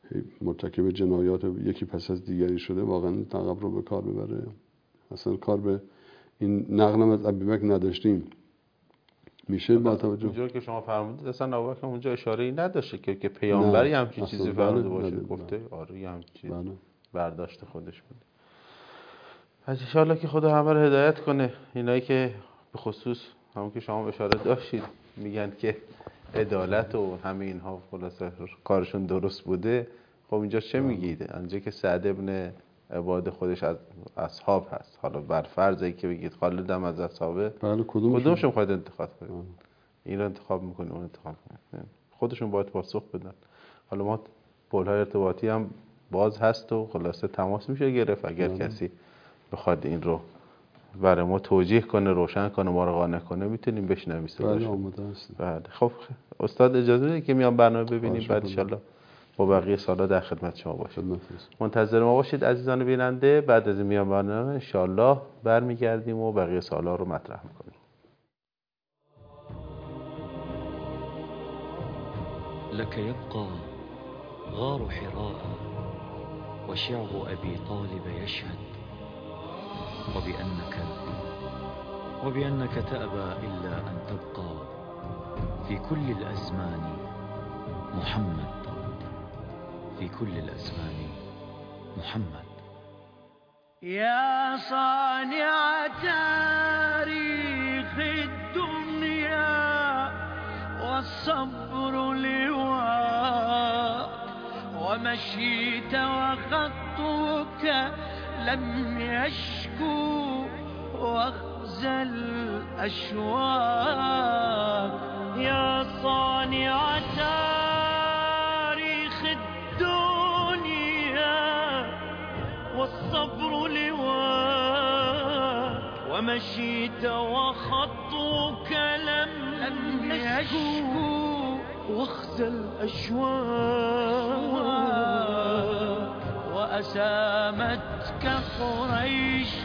مرتکب جنایات یکی پس از دیگری شده، واقعا لقب رو به کار ببره. اصلا کار به این نقلم از ابوبکر نداشتیم. میشه با توجه اونجا که شما فرمودید اصلا ابوبکر اونجا اشاره‌ای نداشته که پیامبری همچین چیزی فرموده باشه. گفته آره یه همچین چیز برداشت خودش بود. پس ان شاءالله که خدا همه رو هدایت کنه. اینایی که به خصوص همون که شما اشاره داشتید میگن که عدالت و همه اینها خلاصه کارشون درست بوده، خب اینجا چه میگید؟ اینجا که سعد ابن عباد خودش از اصحاب هست، حالا بر فرضی که بگید خالد هم از اصحابه، بله کدومشون خواهید انتخاب کنید؟ این رو انتخاب میکنید اون انتخاب کنید، خودشون باید پاسخ بدن. حالا ما پل‌های ارتباطی هم باز هست و خلاصه تماس میشه گرفت اگر کسی بخواد این رو برای ما توجیه کنه، روشن کنه، ما رو قانع کنه، میتونیم بشنویم صداش. بله خب استاد اجازه بدید که میام برنامه ببینیم، بعد ان شاءالله با بقیه سوالا در خدمت شما باشیم. منتظر ما باشید عزیزان بیننده. بعد از این میام برنامه ان شاءالله برمیگردیم و بقیه سوالا رو مطرح میکنیم. لك يبقى غار حراء وشعب أبي طالب يشهد وبأنك تأبى إلا أن تبقى في كل الأزمان محمد، في كل الأزمان محمد. يا صانع تاريخ الدنيا والصبر لواء، ومشيت وخطك لم يشكو واخزى الأشواق. يا صانع تاريخ الدنيا والصبر لواء، ومشيت وخطك لم يشكو واخزى الأشواق. وأسامتك قريش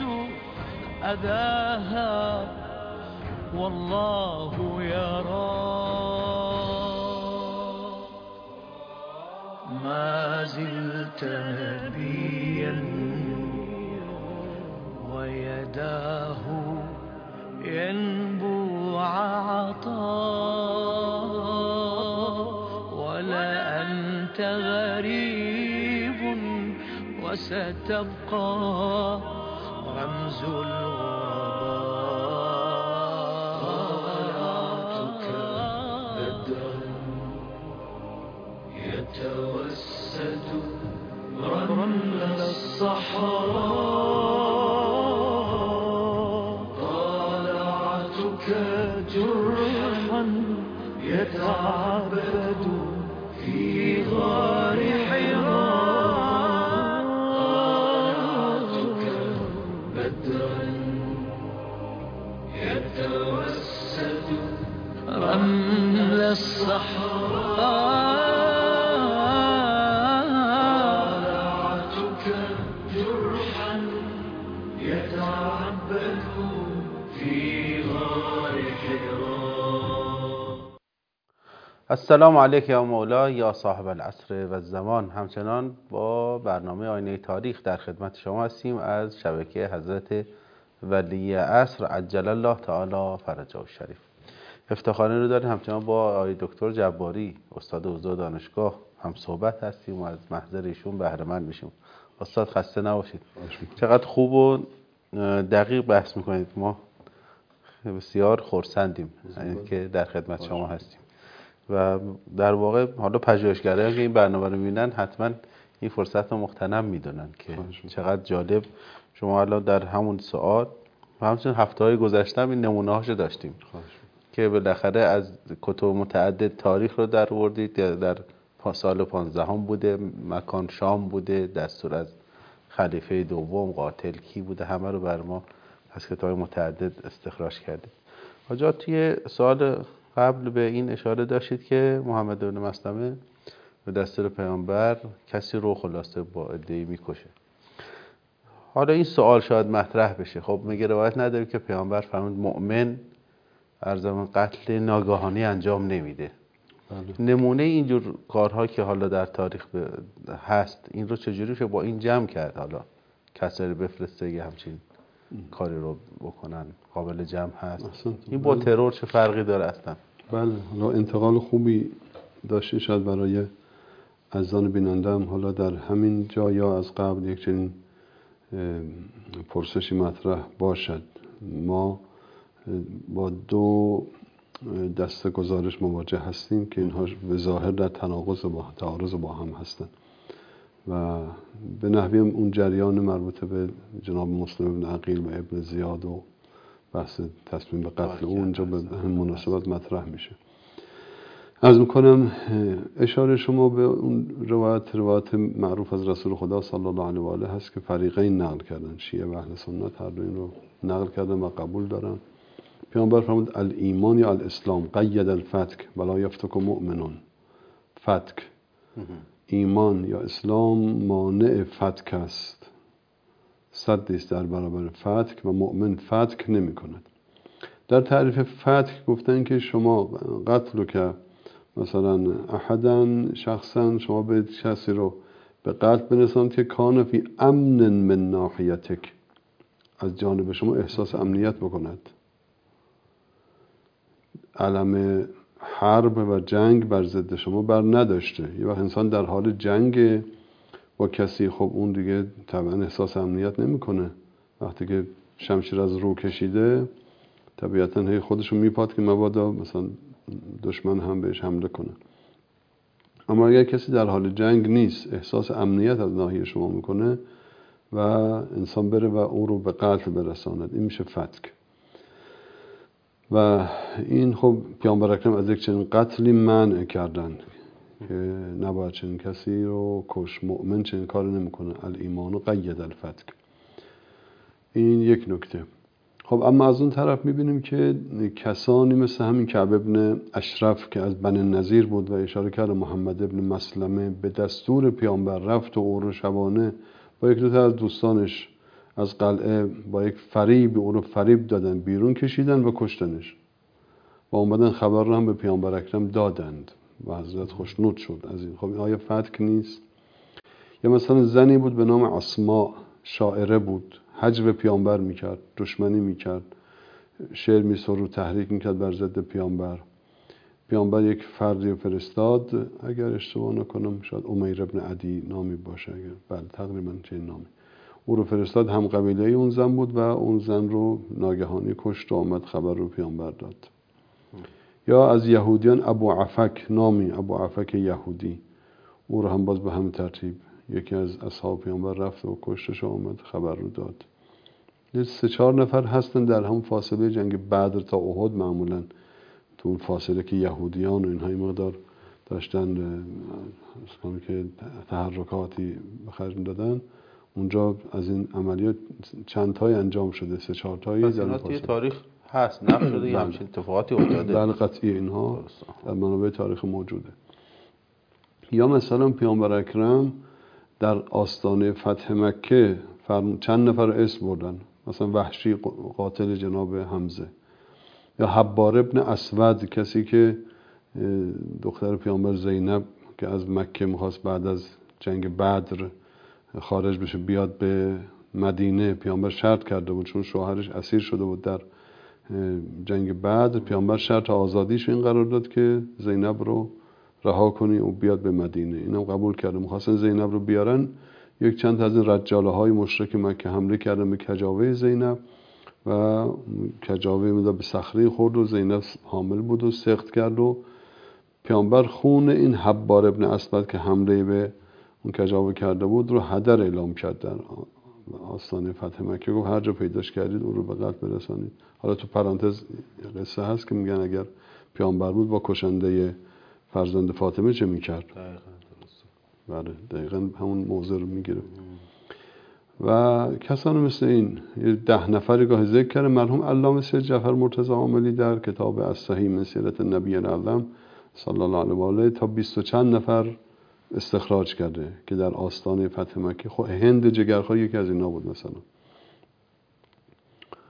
أذاها والله يرى، ما زلت نبيا ويداه ينبوع عطاء، ولا أنت غريب وستبقى رمز الغرباء. طلعتك بدرا يتوسد رمل الصحراء، طلعتك جرحا يتعبد في غار حراء، طلعتك بدرا يتوسد رمل الصحراء، طلعتك جرحا يتعبد في غار حراء. السلام علیک یا مولا یا صاحب العصر و الزمان. همچنان با برنامه آینه تاریخ در خدمت شما هستیم از شبکه حضرت ولی عصر عجل الله تعالی فرجه الشریف. افتخاری رو داریم همچنان با آقای دکتر جباری استاد حوزه دانشگاه هم صحبت هستیم و از محضر ایشون بهره مند میشیم. استاد خسته نباشید. چقدر خوب و دقیق بحث میکنید، ما بسیار خرسندیم که در خدمت شما هستیم و در واقع حالا پژوهشگرایی که این برنامه رو میبینن حتما این فرصت رو مغتنم میدونن که چقدر جالب. شما الان در همون ساعت و همچنین هفته‌های گذشته این نمونه هاشو داشتیم که بالاخره از کتب متعدد تاریخ رو در آوردید. در سال 15 بوده، مکان شام بوده، دستور از خلیفه دوم، قاتل کی بوده، همه رو بر ما از کتاب متعدد استخراج کردید. حاجات توی سال قبل به این اشاره داشتید که محمد بن مسلمه به دستور پیامبر کسی رو خلاصه با عده‌ای میکشه. حالا این سوال شاید مطرح بشه، خب میگه روایت نداره که پیامبر فرمود مؤمن ارزمان قتل ناگهانی انجام نمیده. نمونه اینجور کارها که حالا در تاریخ هست این رو چجوری شه با این جمع کرد؟ حالا کسایی بفرسته یه همچین کاری رو بکنن قابل جمع هست؟ این با ترور چه فرقی داره اصلا؟ بله، حالا انتقال خوبی داشته شاید برای عزیزان بیننده هم حالا در همین جا یا از قبل یک چنین پرسشی مطرح باشد. ما با دو دسته گزارش مواجه هستیم که اینها به ظاهر در تعارض با هم هستند و به نحوی اون جریان مربوط به جناب مسلم بن عقیل و ابن زیاد و بحث تصمیم به قتل اونجا به هم مناسبت مطرح میشه. عرض میکنم اشاره شما به اون روایت معروف از رسول خدا صلی الله علیه و آله هست که فریقین نقل کردن، شیعه و اهل سنت هر دو این رو نقل کردن و قبول دارن. پیامبر فرمود الایمان یا الاسلام قید الفتک ولا یفتک مؤمنون. فتک، ایمان یا اسلام مانع فتک است، صد است در برابر فتک و مؤمن فتک نمی کند. در تعریف فتک گفتن که شما قتل که مثلا احدن شخصا شما به کسی رو به قتل برساند که کان فی امن من ناحیتک، از جانب شما احساس امنیت بکند، علم حرب و جنگ بر ضد شما بر نداشته. یه وقت انسان در حال جنگ با کسی، خب اون دیگه طبعا احساس امنیت نمیکنه. وقتی که شمشیر از رو کشیده طبیعتا هی خودشو میپاد که مبادا مثلا دشمن هم بهش حمله کنه. اما اگر کسی در حال جنگ نیست، احساس امنیت از ناحیه شما میکنه و انسان بره و اون رو به قتل برساند، این میشه فتک. و این خب پیامبر اکرم از یک چنین قتلی منع کردن که نباید چنین کسی رو کش. مؤمن چنین کار نمیکنه. الایمان قید الفتک. این یک نکته. خب اما از اون طرف میبینیم که کسانی مثل همین کعب ابن اشرف که از بنی نضیر بود و اشاره کرد محمد ابن مسلمه به دستور پیامبر رفت و او رو شبانه با یک دو تا از دوستانش از قلعه با یک فریب او رو فریب دادن، بیرون کشیدن و کشتنش و اومدن خبر رو هم به پیامبر اکرم دادند و حضرت خوشنود شد از این. خب این آیا فتک نیست؟ یا مثلا زنی بود به نام اسماء، شاعره بود، هجو پیامبر میکرد، دشمنی میکرد، شعر میسرود، تحریک میکرد بر ضد پیامبر. پیامبر یک فردی فرستاد، اگر اشتباه نکنم شاید امیر ابن عدی نامی باشه، اگر بله تقریبا چنین نامی، او رو فرستاد، هم قبیله اون زن بود و اون زن رو ناگهانی کشت و آمد خبر رو پیامبر داد. یا از یهودیان ابو عفک نامی، ابو عفک یهودی، او رو هم باز به همین ترتیب یکی از اصحاب پیامبر رفت و کشتش و آمد خبر رو داد. 3-4 نفر هستن در هم فاصله جنگ بدر تا احد، معمولا تو اون فاصله که یهودیان و اینها این مقدار داشتن که تحرکاتی به خرج دادن، اونجا از این عملیات چند تایی انجام شده، 3-4 تایی. پس اینا توی تاریخ هست، نقل شده یا همچین اتفاقاتی افتاده؟ بله قطعی اینها در منابع تاریخ موجوده. یا مثلا پیامبر اکرم در آستانه فتح مکه چند نفر اسم بردن، مثلا وحشی قاتل جناب حمزه، یا حبار ابن اسود کسی که دختر پیامبر زینب که از مکه میخواست بعد از جنگ بدر خارج بشه بیاد به مدینه، پیامبر شرط کرده بود چون شوهرش اسیر شده بود در جنگ بدر، پیامبر شرط آزادیش این قرار داد که زینب رو رها کنی و بیاد به مدینه. اینم قبول کرده. می‌خواستن زینب رو بیارن، یک چند تا از رجاله های مشرک مکه حمله کردن به کجاوه زینب و کجاوه مداد به صخره خورد و زینب حامل بود و سقط کرد و پیامبر خون این حبار ابن اسود که حمله به اون کجاوه کرده بود رو هدر اعلام کرد در آستانه فتح مکه. گفت هر جا پیداش کردید اون رو به قتل برسانید. حالا تو پرانتز قصه هست که میگن اگر پیامبر بود با کشنده فرزند فاطمه چه میکرد؟ بله دقیقا همون موضوع رو میگیره. و کسان مثل این 10 نفری گاه ذکر کرده مرحوم علامه سید جعفر مرتضی عاملی در کتاب الصحیح من سیرت النبی الاعظم صلی الله علیه و آله تا 20 و چند نفر استخراج کرده که در آستانه فتح مکه. خب هند جگرخواه یکی از اینا بود مثلا.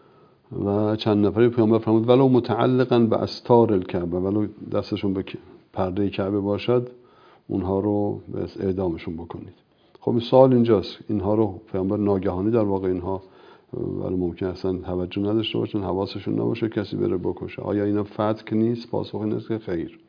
و چند نفری پیامبر فرمود ولو متعلقا به استار الکعبه، ولو دستشون به پرده کعبه باشد اونها رو به اعدامشون بکنید. خب این سوال اینجاست، اینها رو پیامبر ناگهانی در واقع اینها ولی ممکن اصلا توجه نداشته باشن، حواسشون نباشه، کسی بره بکشه، آیا اینا فتک نیست؟ پاسخ این است که خیر،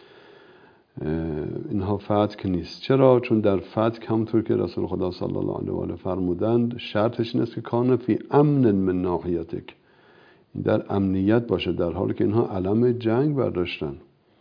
اینها فتک نیست. چرا؟ چون در فتک همونطور که رسول خدا صلی الله علیه و آله فرمودند شرطش این است که کان فی امن من ناحیتک، در امنیت باشه، در حالی که اینها علم جنگ برداشتن.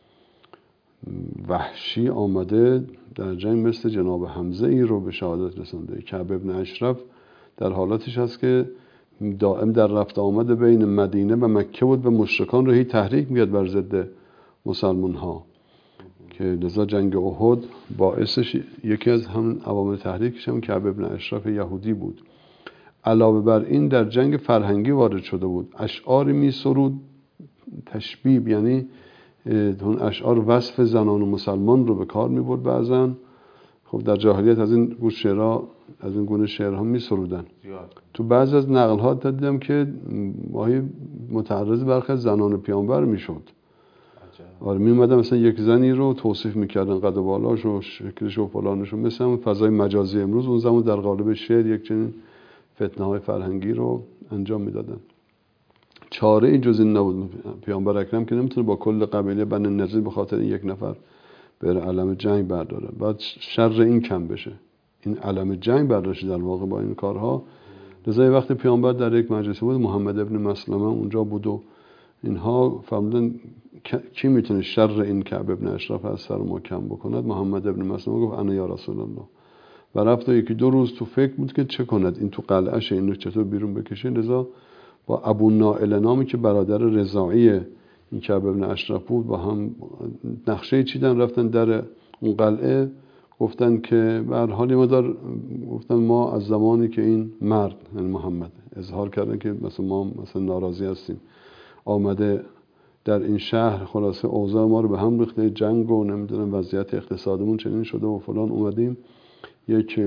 وحشی آمده در جنگ مثل جناب حمزه ای رو به شهادت رسانده. کعب ابن اشرف در حالتش هست که دائم در رفت آمد بین مدینه و مکه بود و مشرکان رو هی تحریک میاد بر ضد مسلمان ها، که لذا جنگ احد باعثش یکی از همون عوامل تحریکش هم کعب ابن اشرف یهودی بود. علاوه بر این در جنگ فرهنگی وارد شده بود، اشعاری می سرود تشبیب، یعنی اون اشعار وصف زنان و مسلمان رو به کار می برد بعضن. خب در جاهلیت از این گونه شعرها می سرودن. تو بعضی از نقل ها دیدم که ماهی متعرض برخی از زنان پیامبر می شد. آره می اومدن مثلا یک زنی رو توصیف میکردن، قد و بالاش و شکلش و فلانش، مثل همون فضای مجازی امروز اون زمان در قالب شعر یک چنین فتنه های فرهنگی رو انجام میدادن. چاره ای جز این نبود. پیامبر اکرم که نمیتونه با کل قبیله بنی النضیر به خاطر یک نفر بره علم جنگ برداره، بعد شر این کم بشه. این علم جنگ برداشت در واقع با این کارها. لذا وقتی پیامبر در یک مجلسی بود، محمد ابن مسلمه اونجا بود و اینها فرمودن کی میتونه شر این کعب ابن اشرف از سر ما کم بکند؟ محمد ابن مسلمه گفت انا یا رسول الله. و رفت و یکی دو روز تو فکر بود که چه کند، این تو قلعه‌شه، اینو چطور بیرون بکشه. لذا با ابو نائل نامی که برادر رضاعی این کعب ابن اشرف بود با هم نقشه چیدن، رفتن در اون قلعه، گفتن که به هر حال گفتن ما از زمانی که این مرد یعنی محمد اظهار کردن که ما مثلا ناراضی هستیم، آمده در این شهر، خلاصه اوضاع ما رو به هم ریخته، جنگ و نمیدونم وضعیت اقتصادمون چنین شده و فلان، اومدیم یک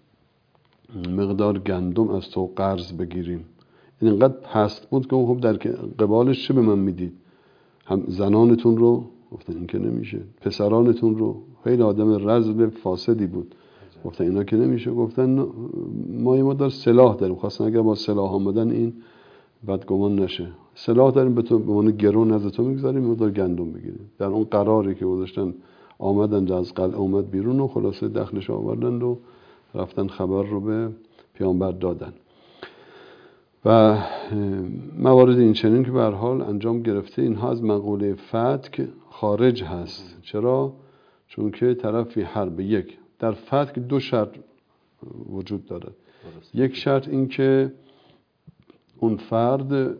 مقدار گندم از تو قرض بگیریم. این انقدر پست بود که خب در قبالش چه به من میدید؟ هم زنانتون رو، گفتن این که نمیشه، پسرانتون رو. خیلی آدم رذل فاسدی بود. گفتن اینا که نمیشه. گفتن ما یه مقدار سلاح داریم، خواستن اگر با سلاح آمدن این بدگمان نشه، سلاح داریم به تو به عنوان گرو نزد تو میگذاریم، مقدار گندم بگیریم. در اون قراری که گذاشتن آمدن از قلعه، اومد بیرون و خلاصه دخلش آوردن و رفتن خبر رو به پیامبر دادن. و موارد این چنین که به هر حال انجام گرفته، اینها از مقوله فتک خارج هست. چرا؟ چون که طرف فی حرب، یک در فتک دو شرط وجود دارد. یک شرط این که اون فرد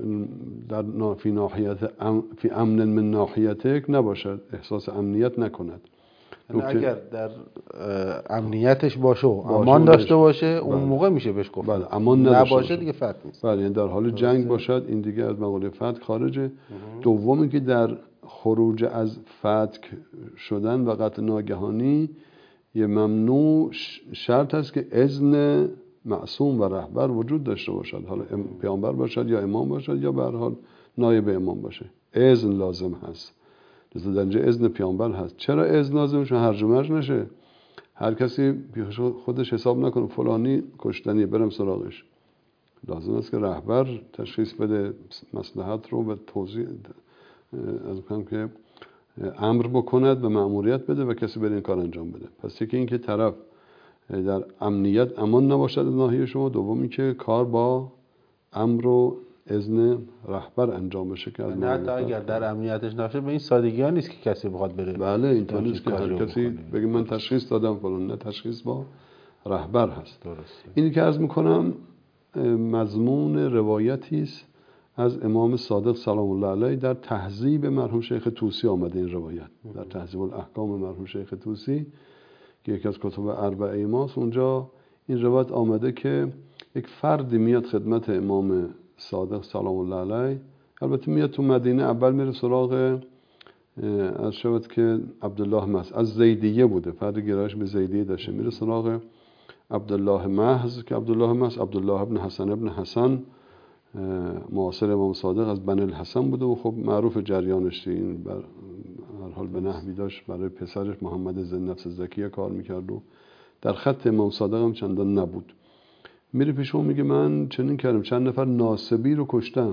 در فی امن من ناحیتک نباشد، احساس امنیت نکند. اگر در امنیتش باشه و امان داشته باشه اون موقع میشه بهش گفت. بله، امان نباشه دیگه فتک نیست. بله، یعنی در حال جنگ باشد، این دیگه از مقوله فتک خارجه. دومی که در خروج از فتک شدن و قتل ناگهانی یه ممنوع شرط هست که اذن معصوم و رهبر وجود داشته باشد، حالا پیامبر باشد یا امام باشد یا به هر حال نایب امام باشه، اذن لازم هست. لذا در اینجا اذن پیامبر هست. چرا اذن لازم؟ چون هرج و مرج نشه، هر کسی خودش حساب نکنه فلانی کشتنی برم سراغش. لازم است که رهبر تشخیص بده مصلحت رو و توضیح از کنم که امر بکند و مأموریت بده و کسی بره این کار انجام بده. پس یکی این که طرف در امنیت امان نباشد از ناحیه شما، دومی که کار با امر و اذن رهبر انجام بشه که نه حتی اگر در امنیتش نباشه به این سادگی ها نیست که کسی بخواد بره. بله، اینطور نیست که هر کسی بگه من تشخیص دادم فلان، نه، تشخیص با رهبر هست. درسته. اینی که عرض میکنم مضمون روایتی است از امام صادق سلام الله علیه در تهذیب مرحوم شیخ طوسی آمده. این روایت در تهذیب الاحکام مرحوم شیخ طوسی که یکی از کتب اربعه ماست، اونجا این روایت آمده که یک فردی میاد خدمت امام صادق سلام الله علیه، البته میاد تو مدینه، اول میره سراغ از شود که عبدالله محض از زیدیه بوده، فرد گرایش به زیدیه داشته، میره سراغ عبدالله محض که عبدالله محض عبدالله ابن حسن ابن حسن معاصر امام صادق از بنی الحسن بوده و خب معروف جریانش این حال به نحوی داشت برای پسرش محمد ذوالنفس زکیه کار میکرد و در خط امام صادق هم چندان نبود. میره پیش اون میگه من چنین کردم، چند نفر ناصبی رو کشتم،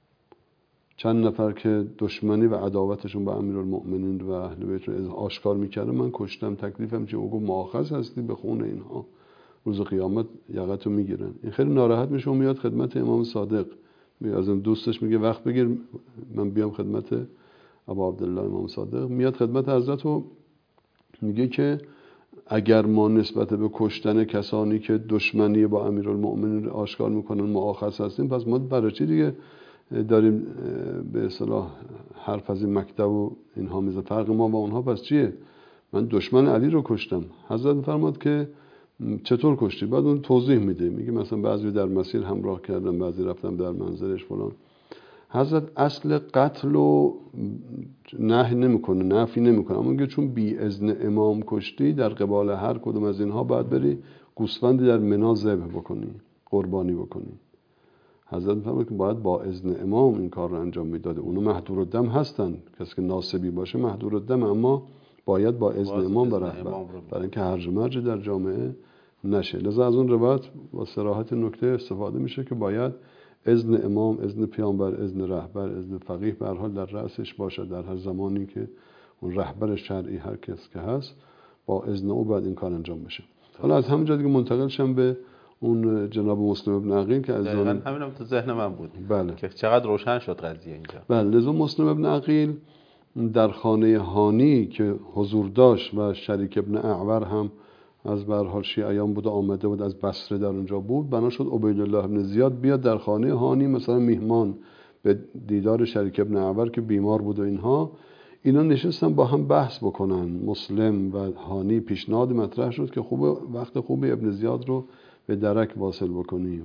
چند نفر که دشمنی و عداوتشون با امیرالمؤمنین و اهل بیت رو آشکار میکردم من کشتم، تکلیفم چیه؟ او گفت مؤاخذ هستی به خون اینها، روز قیامت یقتو میگیرن. این خیلی ناراحت میشه و میاد خدمت امام صادق، از این دوستش میگه وقت بگیر من بیام خدمت ابا عبدالله امام صادق. میاد خدمت حضرت و میگه که اگر ما نسبت به کشتن کسانی که دشمنی با امیرالمؤمنین آشکار میکنن مؤاخذ هستیم، پس ما برای چی دیگه داریم به اصطلاح حرف از این مکتب و اینها میزه؟ فرق ما با اونها پس چیه؟ من دشمن علی رو کشتم. حضرت فرمود که چطور کشتی؟ بعد اون توضیح میده، میگه مثلا بعضی در مسیر همراه کردم، بعضی رفتم در منزلش فلان. حضرت اصل قتل رو نهی نمیکنه، نفی نمیکنه، اما میگه چون بی اذن امام کشتی، در قبال هر کدوم از اینها باید بری گوسفندی در منا ذبح بکنی، قربانی بکنی. حضرت میفرماید که باید با اذن امام این کار رو انجام میداده. اونو محظور الدم هستن، کسی که ناصبی باشه محظور الدم، اما باید با اذن امام برای اینکه هرج مرج در جامعه نشه. لذا از اون روایت با صراحت نکته استفاده میشه که باید اذن امام، اذن پیامبر، اذن رهبر، اذن فقیه به هر حال در رأسش باشه در هر زمانی که اون رهبر شرعی هر کس که هست با اذن او باید این کار انجام بشه. حالا از همونجا دیگه منتقل شم به اون جناب مسلم ابن عقیل که از همینم تو ذهن من بود. بله. که چقدر روشن شد قضیه اینجا. بله. لذا مسلم ابن عقیل در خانه هانی که حضور داشت و شریک ابن اعور هم از به هر حال شیعیان بود، آمده بود از بصره در اونجا بود، بنا شد عبیدالله ابن زیاد بیاد در خانه هانی مثلا میهمان به دیدار شریک ابن اعور که بیمار بود و اینا نشستن با هم بحث بکنن. مسلم و هانی پیشنهاد مطرح شد که خوبه وقت خوبی ابن زیاد رو به درک واصل بکنیم.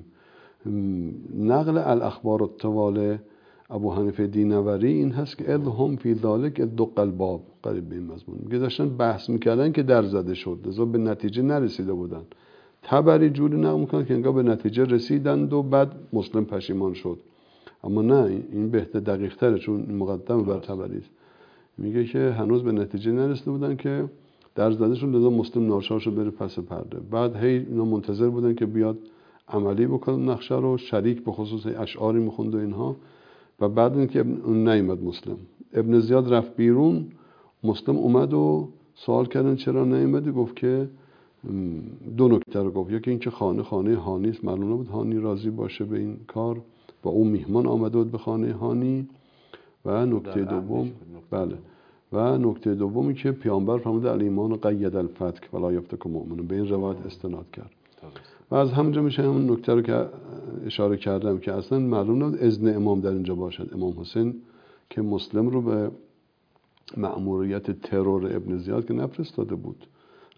نقل الاخبار الطواله ابو حنیفه دینوری این هست که اذهم فی ذلک دق الباب، قریب به این مضمون میگه داشتن بحث میکردن که در زده شد، لذا به نتیجه نرسیده بودن. تبری جوری نقل میکنن که انگار به نتیجه رسیدند و بعد مسلم پشیمان شد، اما نه، این بهتر دقیق تره چون مقدم بر تبری است. میگه که هنوز به نتیجه نرسیده بودن که در زده شد، لذا مسلم ناچار شد بره پس پرده. بعد هی اینا منتظر بودن که بیاد عملی بکنه نقشه رو، شریک به خصوص اشعاری میخوند و اینها. و بعد اینکه اون نیامد مسلم، ابن زیاد رفت بیرون، مسلم اومد و سوال کردن چرا نیامدی؟ گفت که دو نکته رو گفت، یکی اینکه خانه هانی است، معلوم نبود هانی راضی باشه به این کار، با اون میهمان آمده بود به خانه هانی. و نکته دوم، بله، و نکته دومی که پیامبر فرموده الایمان قید الفتک ولا یفتک مؤمن، به این روایت استناد کرد. و از همونجا میشه همون نکته رو که اشاره کردم که اصلا معلوم نبود اذن امام در اینجا باشد. امام حسین که مسلم رو به مأموریت ترور ابن زیاد که نفرستاده بود،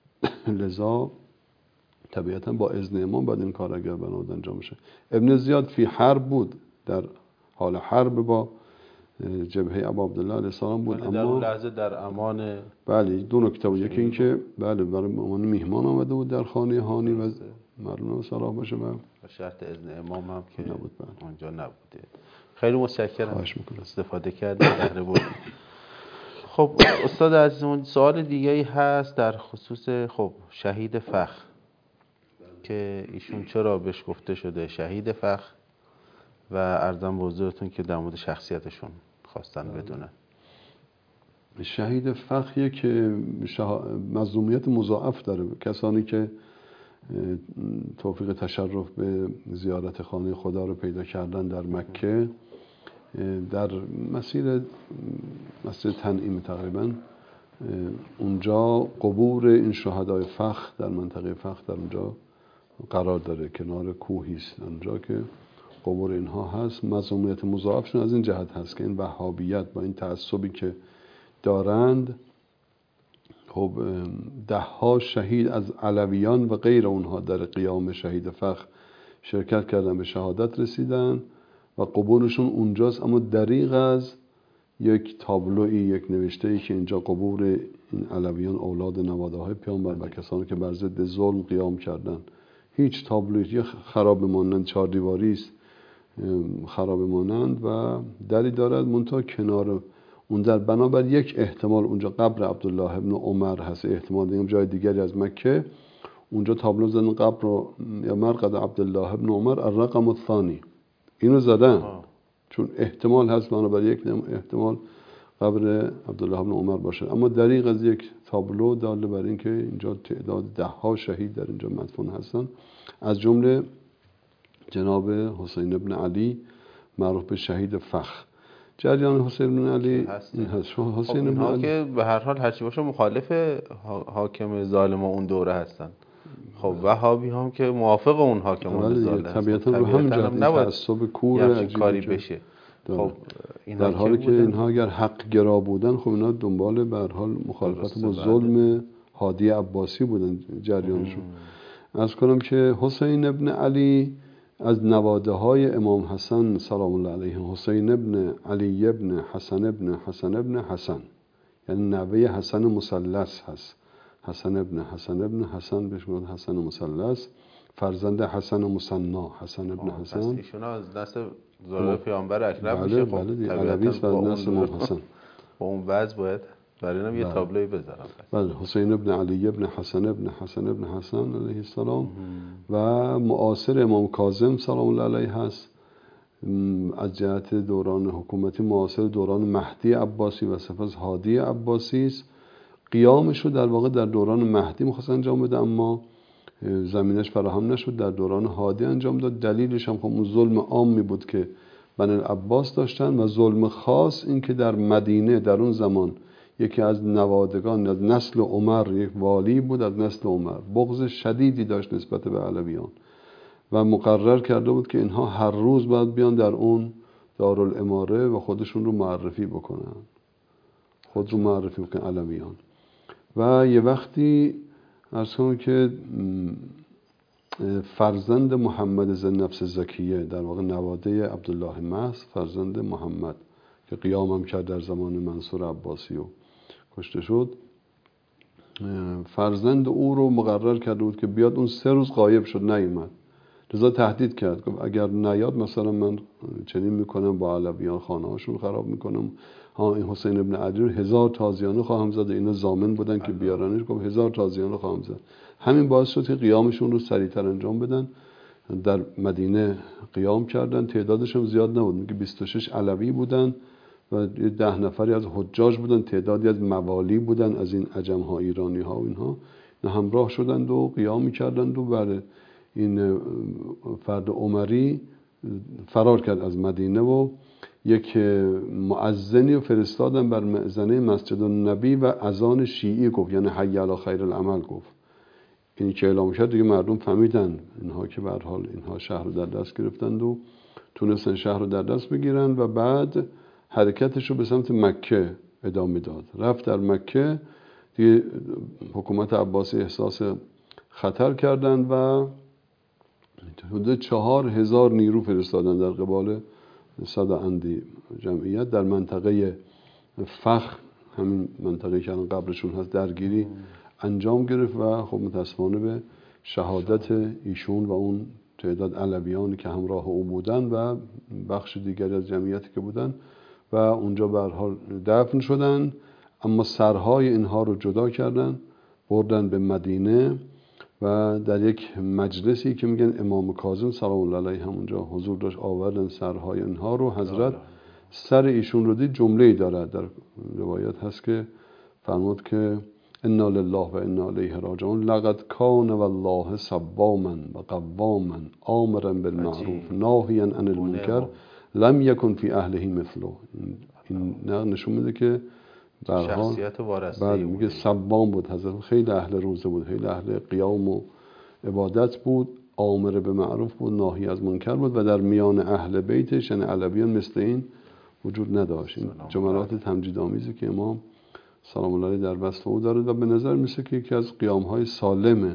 لذا طبیعتا با اذن امام باید این کار اگر بنابود انجام بشه. ابن زیاد فی حرب بود، در حال حرب با جبهه ابا عبدالله علیه السلام بود، اما در اون لحظه در امان. بله، دو نکته بود، یکی این که بله برای امان میهمان آمده بود در خانه هانی و معلومه صلاح باشه و شرط اذن امام هم که نبود اونجا نبوده. خیلی متشکرم، استفاده کردیم، بهره بردیم. خب استاد عزیزمون، سوال دیگه‌ای هست در خصوص خب شهید فخر که ایشون چرا بهش گفته شده شهید فخر و عرضم به حضورتون که در مورد شخصیتشون خواستن بدونن. شهید فخریه که مظلومیت مضاعف داره. کسانی که توفیق تشرف به زیارت خانه خدا رو پیدا کردن در مکه، در مسیر تنعیم تقریبا، اونجا قبور این شهدای فخر در منطقه فخر در اونجا قرار داره، کنار کوهی است اونجا که قبور اینها هست. مظلومیت مضاعفشون از این جهت هست که این وهابیت با این تعصبی که دارند، خب ده ها شهید از علویان و غیر اونها در قیام شهید فخر شرکت کردن، به شهادت رسیدن و قبورشون اونجاست، اما دریغ از یک تابلوی، یک نوشته‌ای که اینجا قبور این علویان اولاد نواده‌های پیامبر و کسانی که بر ضد ظلم قیام کردن، هیچ تابلویی خراب مانند، 4 دیواری است، خراب مانند و دری دارد، منتها کنار اون در بنابر یک احتمال اونجا قبر عبدالله ابن عمر هست، احتمال دیگه جای دیگری از مکه اونجا تابلو زدن قبر رو یا مرقد عبدالله ابن عمر الرقم الثانی، اینو زدن چون احتمال هست بنابر یک احتمال قبر عبدالله ابن عمر باشه. اما دریغ از یک تابلو داله بر این که اینجا تعداد 10 شهید در اینجا مدفون هستن، از جمله جناب حسین ابن علی معروف به شهید فخر. جریان حسین ابن علی این هست. حسین ابن علی که به هر حال هرچی باشه مخالف حاکم ظالم اون دوره هستن. خب وهابی هم که موافق اون حاکم اون ظالم هستن. طبیعتا رو همین جهت تعصب کور کاری بشه. خب در حالی که اینها اگر حق گرا بودن، خب اینا دنبال به هر حال مخالفت با ظلم هادی عباسی بودن جریانشون. از کنم که حسین ابن علی از نواده های امام حسن سلام الله علیه، حسین ابن علی ابن حسن ابن حسن ابن حسن، یعنی نوه حسن مثلث هست. حسن ابن حسن ابن حسن بهش میگن حسن مثلث، فرزند حسن مثنا، حسن ابن حسن. ایشون از نسل زوره پیامبر اکرم میشه. خب بله علوی است و نسل امام حسن. با اون وضع باید برای اینم یه تابلوی بذارم. بله حسین ابن علی ابن حسن ابن حسن ابن حسن علیه السلام و معاصر امام کاظم سلام الله علیه هست. از جهت دوران حکومتی معاصر دوران مهدی عباسی و سپس هادی عباسی است. قیامش رو در واقع در دوران مهدی می‌خواست انجام بده، اما زمینش فراهم نشد، در دوران هادی انجام داد. دلیلش هم خب اون ظلم عامی بود که بنی العباس داشتن و ظلم خاص این که در مدینه در اون زمان یکی از نوادگان از نسل عمر، یک والی بود از نسل عمر، بغض شدیدی داشت نسبت به علویان و مقرر کرده بود که اینها هر روز باید بیان در اون دارالاماره و خودشون رو معرفی بکنن، خود رو معرفی بکنن علویان. و یه وقتی عرض کنم که فرزند محمد ذوالنفس زکیه، در واقع نواده عبدالله محض، فرزند محمد که قیام هم کرد در زمان منصور عباسی و کشته شد، فرزند او رو مقرر کرده بود که بیاد. اون 3 روز غایب شد، نیومد. رضا تهدید کرد گفت اگر نیاد مثلا من چنین میکنم با علویان، خانه هاشون خراب میکنم. این حسین ابن علی رو 1000 تازیانه خواهم زد. اینا ضامن بودن که بیارنش، گفت 1000 تازیانه خواهم زد. همین باعث شد که قیامشون رو سریعتر انجام بدن. در مدینه قیام کردن، تعدادش هم زیاد نبود، میگه 26 علوی بودن و 10 نفری از حجاج بودن، تعدادی از موالی بودن از این عجم ها، ایرانی ها و اینها همراه شدند و قیام میکردند و بعد این فرد عمری فرار کرد از مدینه و یک مؤذنی رو فرستادن بر مأذنه مسجد النبی و اذان شیعی گفت، یعنی حی علی خیر العمل گفت. این که اعلام شد دیگه مردم فهمیدن اینها که به هر حال اینها شهر رو در دست گرفتند و تونستن شهر رو در دست بگیرن و بعد حرکتش رو به سمت مکه ادامه داد. رفت در مکه دیگه حکومت عباسی احساس خطر کردند و حدود 4000 نیرو فرستادن در قبال 100 اندی جمعیت در منطقه فخ، همین منطقه که الان قبرشون هست، درگیری انجام گرفت و خب متاسفانه به شهادت ایشون و اون تعداد علویانی که همراه او بودن و بخش دیگری از جمعیتی که بودن و اونجا به هر حال دفن شدن. اما سرهای اینها رو جدا کردن، بردن به مدینه و در یک مجلسی که میگن امام کاظم سلام الله علیه همونجا حضور داشت، آوردن سرهای اینها رو. حضرت سر ایشون رو دید، جمله‌ای دارد در روایت هست که فرمود که انا لله و انا الیه راجعون لقد کان والله صواما و قواما آمرا بالمعروف ناهیا عن المنکر لم یکن فی اهله مثله. این نشون میده که در حال شخصیت وارثه‌ای بود. میگه صوام بود حضرت، خیلی اهل روزه بود، خیلی اهل قیام و عبادت بود، آمر به معروف بود، ناهی از منکر بود و در میان اهل بیتش یعنی علویان مثل این وجود نداشت. این جملات تمجیدآمیزی که امام سلام الله علیه در وصف او دارد و به نظر میسه که یکی از قیام‌های سالم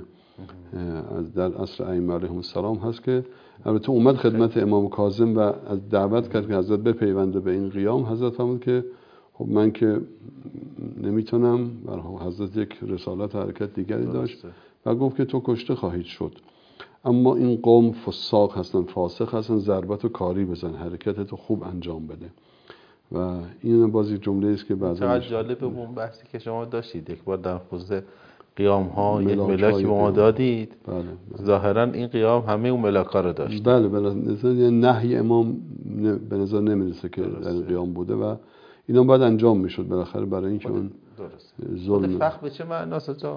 در عصر ائمه علیهم السلام هست که البته اومد خدمت امام کاظم و از دعوت کرد که حضرت بپیونده به این قیام. حضرت فرمود که خب من که نمیتونم، برای حضرت یک رسالت حرکت دیگری داشت و گفت که تو کشته خواهید شد، اما این قوم فساق هستن، فاسق هستن، ضربت و کاری بزن، حرکتت خوب انجام بده. و این بازی جمله است که بعضا چقدر جالبه اون بحثی که شما داشتید یک بار در خصوص قیام ها یک ملاکی به ما دادید. بله. ظاهرا این قیام همه اون ملاک ها رو داشت. بله یعنی نهی امام به نظر نمیرسه که در قیام بوده و اینا باید انجام میشد بالاخره برای اینکه اون ظلم. فخ به چه معناست جا؟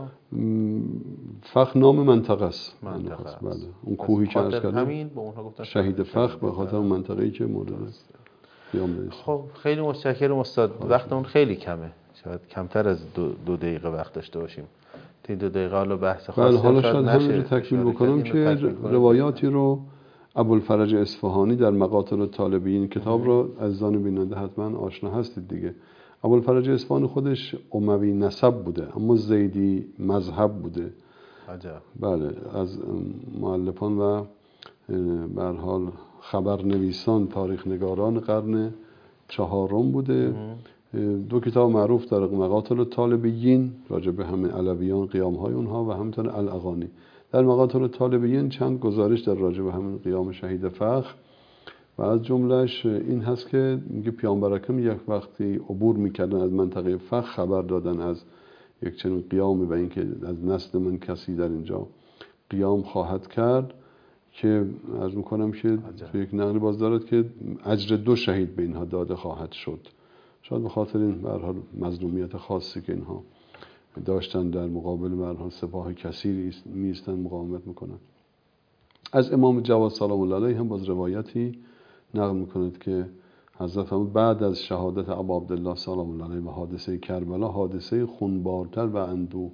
فخ نام منطقه است. منطقه. بله. اون کوهی که عرض کردم همین به اونها گفتن شهید فخ به خاطر اون منطقه‌ای که مورد قیام داشت. خب خیلی متشکرم استاد. وقتمون خیلی کمه. شاید کمتر از 2 دقیقه وقت داشته باشیم. این 2 دقیقه حالا بحث خاصی حالا شاید همین تکمیل بکنم که روایاتی رو ابوالفرج اصفهانی در مقاتل الطالبین کتاب رو عزیزان بیننده حتما آشنا هستید دیگه. ابوالفرج اصفهانی خودش اموی نسب بوده اما زیدی مذهب بوده. عجب. بله از مؤلفان و به هر حال خبرنویسان تاریخ نگاران قرن 4 بوده. 2 کتاب معروف در مقاتل الطالبین راجع به همه علویان قیام‌های اونها و همینطور الاغانی. در مقاتل الطالبین چند گزارش در راجع به همین قیام شهید فخ و از جملهش این هست که میگه پیامبر اکرم یک وقتی عبور میکردن از منطقه فخ خبر دادن از یک چنین قیامی و اینکه از نسل من کسی در اینجا قیام خواهد کرد که عرض میکنم که تو یک نقلی باز دارد که اجر 2 شهید به اینها داده خواهد شد. شاید به خاطر این به هر حال مظلومیت خاصی که اینها داشتن در مقابل به هر حال سپاه کثیری میستن مقاومت میکنن. از امام جواد سلام الله علیه هم باز روایتی نقل میکند که حضرت هم بعد از شهادت ابا عبدالله سلام الله علیه و حادثه کربلا حادثه خونبارتر و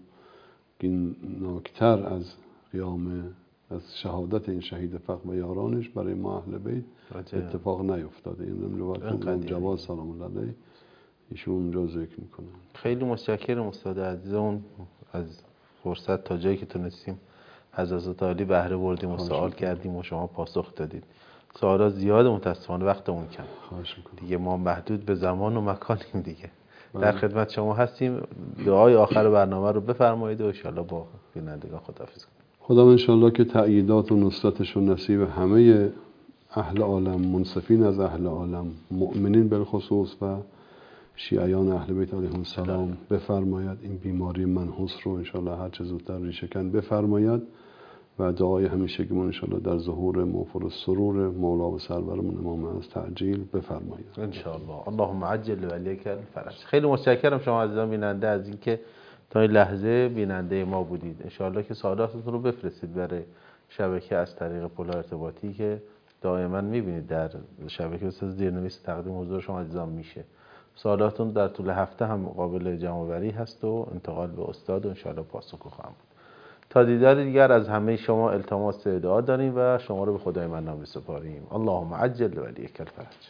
اندوهناکتر از قیام از شهادت این شهید فخ و یارانش برای ما اهل بیت اتفاق نیفتاده. این روایت امام جواد سلام الله علیه ایشون اونجا ذکر میکنن. خیلی متشکرم استاد عزیزمون. از فرصت تا جایی که تونستیم از حضرت عالی بهره بردیم و سوال کردیم و شما پاسخ دادید. سوالا زیاد متاسفانه وقتمون کم. دیگه ما محدود به زمان و مکانیم دیگه. در خدمت شما هستیم. دعای آخر برنامه رو بفرمایید و ان شاءالله با بینندگان خداحافظ کنیم. خدا ان شاءالله که تأییدات و نصرتش و نصیب همه اهل عالم، منصفین از اهل عالم، مؤمنین بالخصوص و شیعیان اهل بیت علیهم السلام بفرماید. این بیماری منحوس رو ان شاءالله هر چه زودتر ریشه کن بفرماید و دعای همیشگیمون ان شاءالله در ظهور موفر السرور مولا و سرورمون امام از تعجیل بفرماید ان شاءالله. اللهم عجل ولیک الفرج. خیلی متشکرم شما عزیزان بیننده از اینکه تا این لحظه بیننده ما بودید. ان شاءالله که سوالاتتون رو بفرستید برای شبکه از طریق پل ارتباطی که دائما میبینید در شبکه زیرنویس تقدیم حضور شما عزیزان میشه. سوالاتون در طول هفته هم قابل جمع‌آوری هست و انتقال به استاد و ان شاءالله پاسخگو خواهم بود. تا دیدار دیگر از همه شما التماس دعا داریم و شما رو به خدای منان می‌سپاریم. اللهم عجل ولیک الفرج.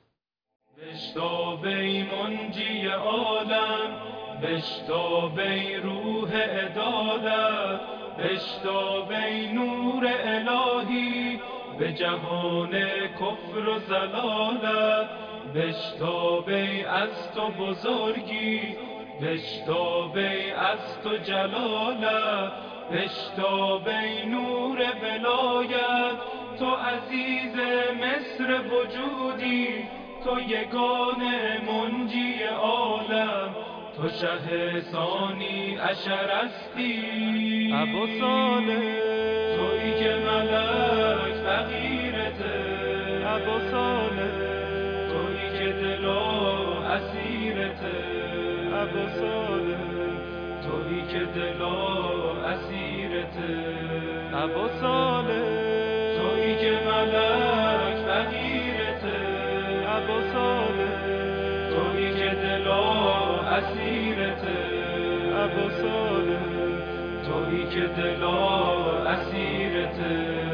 بشتابی منجی عالم، بشتابی روح عدالت، بشتابی نور الهی به جهان کفر و ضلالت، بشتابی از تو بزرگی، بشتابی از تو جلالت، بشتابی نور ولایت، تو عزیز مصر وجودی، تو یگانه منجی عالم، تو شه ثانی عشر استی ابو صالح، تویی که ملک فقیرته ابو صالح، تویی که دلا اسیرته ابو صالح، تویی که دلا اسیرته ابو صالح، تویی که ملک فقیرته ابو صالح، تویی که دلا اسیرته ابو صالح، تویی که دلا اسیرته